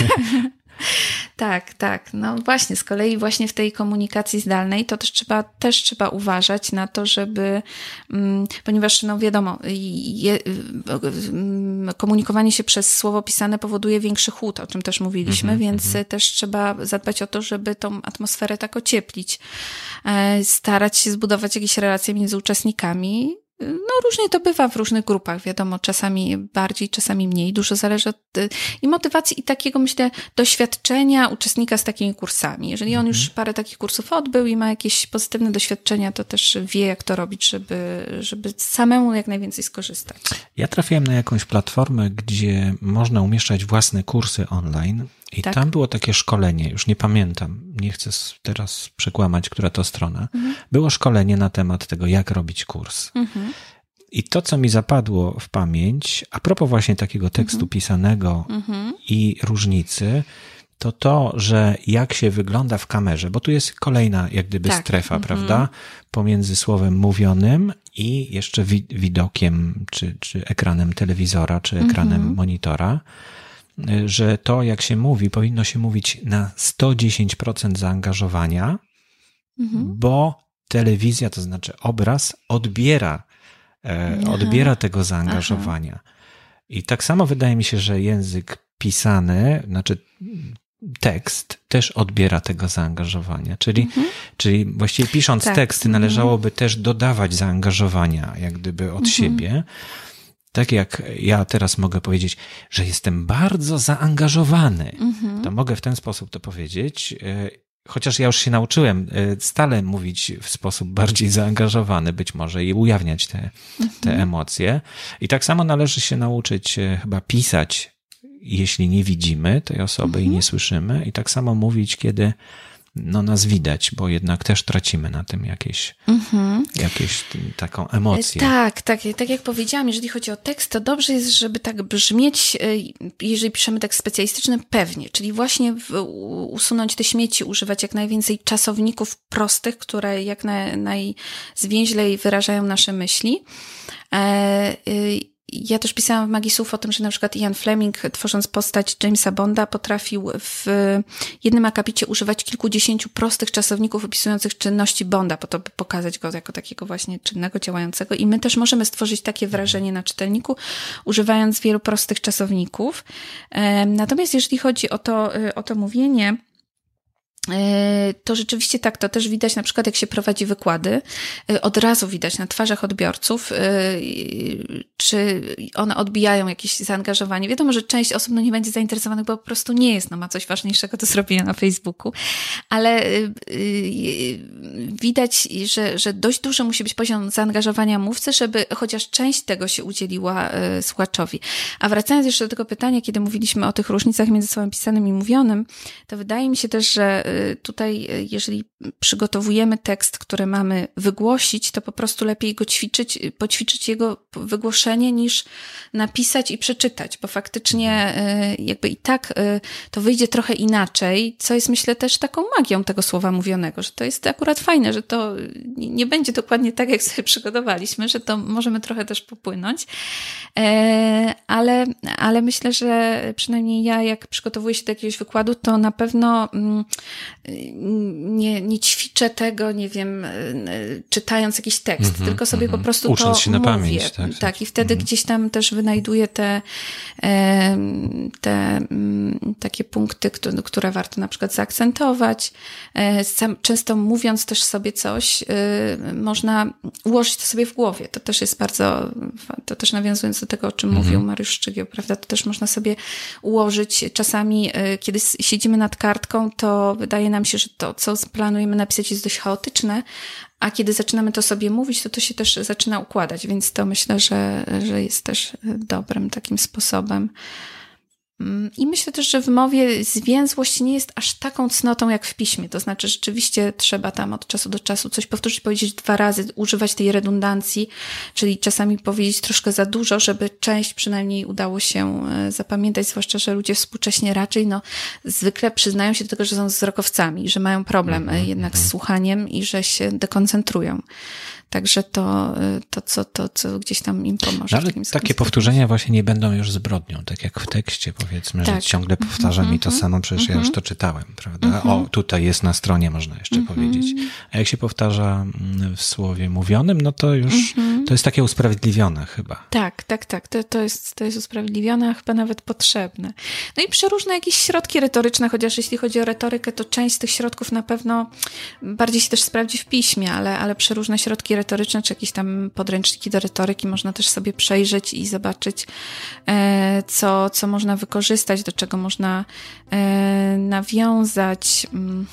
Tak. No właśnie, z kolei właśnie w tej komunikacji zdalnej to też trzeba uważać na to, żeby, ponieważ no wiadomo, komunikowanie się przez słowo pisane powoduje większy chłód, o czym też mówiliśmy, więc też trzeba zadbać o to, żeby tą atmosferę tak ocieplić, starać się zbudować jakieś relacje między uczestnikami. No różnie to bywa w różnych grupach, wiadomo, czasami bardziej, czasami mniej. Dużo zależy od i motywacji i takiego, myślę, doświadczenia uczestnika z takimi kursami. Jeżeli on już parę takich kursów odbył i ma jakieś pozytywne doświadczenia, to też wie, jak to robić, żeby samemu jak najwięcej skorzystać. Ja trafiłem na jakąś platformę, gdzie można umieszczać własne kursy online i tam było takie szkolenie, już nie pamiętam, nie chcę teraz przekłamać, która to strona. Było szkolenie na temat tego, jak robić kurs. I to, co mi zapadło w pamięć, a propos właśnie takiego tekstu pisanego i różnicy, to, że jak się wygląda w kamerze, bo tu jest kolejna jak gdyby strefa, prawda? Pomiędzy słowem mówionym i jeszcze widokiem, czy ekranem telewizora, czy ekranem monitora, że to, jak się mówi, powinno się mówić na 110% zaangażowania, bo telewizja, to znaczy obraz, odbiera tego zaangażowania. I tak samo wydaje mi się, że język pisany, znaczy tekst też odbiera tego zaangażowania. Czyli właściwie pisząc teksty należałoby też dodawać zaangażowania jak gdyby od siebie. Tak jak ja teraz mogę powiedzieć, że jestem bardzo zaangażowany, to mogę w ten sposób to powiedzieć, chociaż ja już się nauczyłem stale mówić w sposób bardziej zaangażowany być może i ujawniać te emocje. I tak samo należy się nauczyć chyba pisać, jeśli nie widzimy tej osoby i nie słyszymy, i tak samo mówić, kiedy nas widać, bo jednak też tracimy na tym jakieś taką emocję. Tak jak powiedziałam, jeżeli chodzi o tekst, to dobrze jest, żeby tak brzmieć, jeżeli piszemy tekst specjalistyczny, pewnie, czyli właśnie usunąć te śmieci, używać jak najwięcej czasowników prostych, które jak najzwięźlej wyrażają nasze myśli. Ja też pisałam w Magii Słów o tym, że na przykład Ian Fleming, tworząc postać Jamesa Bonda, potrafił w jednym akapicie używać kilkudziesięciu prostych czasowników opisujących czynności Bonda, po to, by pokazać go jako takiego właśnie czynnego, działającego. I my też możemy stworzyć takie wrażenie na czytelniku, używając wielu prostych czasowników. Natomiast jeżeli chodzi o to mówienie, to rzeczywiście tak, to też widać na przykład jak się prowadzi wykłady, od razu widać na twarzach odbiorców, czy one odbijają jakieś zaangażowanie. Wiadomo, że część osób nie będzie zainteresowanych, bo po prostu nie jest, ma coś ważniejszego do zrobienia na Facebooku, ale widać, że dość duży musi być poziom zaangażowania mówcy, żeby chociaż część tego się udzieliła słuchaczowi. A wracając jeszcze do tego pytania, kiedy mówiliśmy o tych różnicach między słowem pisanym i mówionym, to wydaje mi się też, że tutaj, jeżeli przygotowujemy tekst, który mamy wygłosić, to po prostu lepiej go poćwiczyć jego wygłoszenie, niż napisać i przeczytać, bo faktycznie jakby i tak to wyjdzie trochę inaczej, co jest, myślę, też taką magią tego słowa mówionego, że to jest akurat fajne, że to nie będzie dokładnie tak, jak sobie przygotowaliśmy, że to możemy trochę też popłynąć, ale myślę, że przynajmniej ja, jak przygotowuję się do jakiegoś wykładu, to na pewno nie ćwiczę tego, nie wiem, czytając jakiś tekst, tylko sobie po prostu ucząc to się na mówię. pamięć. Tak, i wtedy gdzieś tam też wynajduję te takie punkty, które warto na przykład zaakcentować. Często mówiąc też sobie coś, można ułożyć to sobie w głowie. To też jest bardzo, to też nawiązując do tego, o czym mówił Mariusz Szczygieł, prawda? To też można sobie ułożyć. Czasami, kiedy siedzimy nad kartką, to wydaje nam się, że to, co planujemy napisać, jest dość chaotyczne, a kiedy zaczynamy to sobie mówić, to się też zaczyna układać, więc to myślę, że jest też dobrym takim sposobem. I myślę też, że w mowie zwięzłość nie jest aż taką cnotą jak w piśmie. To znaczy rzeczywiście trzeba tam od czasu do czasu coś powtórzyć, powiedzieć 2 razy, używać tej redundancji, czyli czasami powiedzieć troszkę za dużo, żeby część przynajmniej udało się zapamiętać, zwłaszcza, że ludzie współcześnie raczej zwykle przyznają się do tego, że są wzrokowcami, że mają problem jednak z słuchaniem i że się dekoncentrują. Także to co gdzieś tam im pomoże. Ale takie powtórzenia właśnie nie będą już zbrodnią, tak jak w tekście, powiedzmy, że ciągle powtarza mi to samo, przecież ja już to czytałem, prawda? O, tutaj jest na stronie, można jeszcze powiedzieć. A jak się powtarza w słowie mówionym, no to już to jest takie usprawiedliwione chyba. Tak. To jest usprawiedliwione, a chyba nawet potrzebne. No i przeróżne jakieś środki retoryczne, chociaż jeśli chodzi o retorykę, to część z tych środków na pewno bardziej się też sprawdzi w piśmie, ale przeróżne środki retoryczne, czy jakieś tam podręczniki do retoryki można też sobie przejrzeć i zobaczyć, co można wykorzystać, do czego można nawiązać.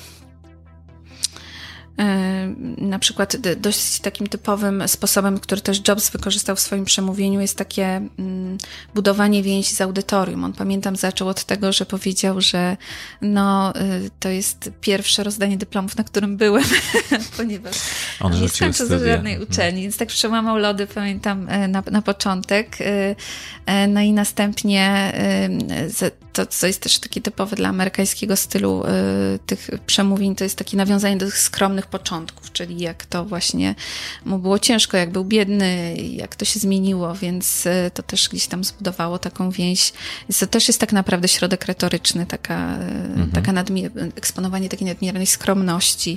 Na przykład dość takim typowym sposobem, który też Jobs wykorzystał w swoim przemówieniu, jest takie budowanie więzi z audytorium. On, pamiętam, zaczął od tego, że powiedział, że to jest pierwsze rozdanie dyplomów, na którym byłem, ponieważ on nie skończył za żadnej uczelni, więc tak przełamał lody, pamiętam, na początek. No i następnie to, co jest też takie typowe dla amerykańskiego stylu tych przemówień, to jest takie nawiązanie do tych skromnych początków, czyli jak to właśnie mu było ciężko, jak był biedny, jak to się zmieniło, więc to też gdzieś tam zbudowało taką więź. Więc to też jest tak naprawdę środek retoryczny, taka eksponowanie takiej nadmiernej skromności,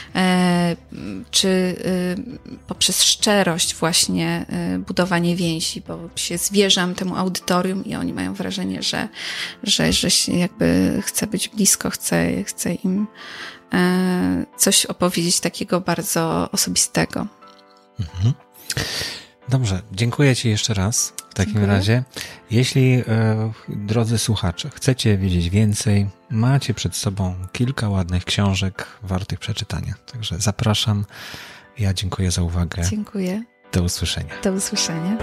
czy poprzez szczerość właśnie budowanie więzi, bo się zwierzam temu audytorium i oni mają wrażenie, że się jakby chce być blisko, chce im coś opowiedzieć takiego bardzo osobistego. Dobrze, dziękuję Ci jeszcze raz w takim razie. Jeśli, drodzy słuchacze, chcecie wiedzieć więcej, macie przed sobą kilka ładnych książek wartych przeczytania. Także zapraszam. Ja dziękuję za uwagę. Dziękuję. Do usłyszenia. Do usłyszenia.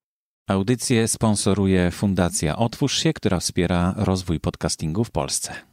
Audycję sponsoruje Fundacja Otwórz się, która wspiera rozwój podcastingu w Polsce.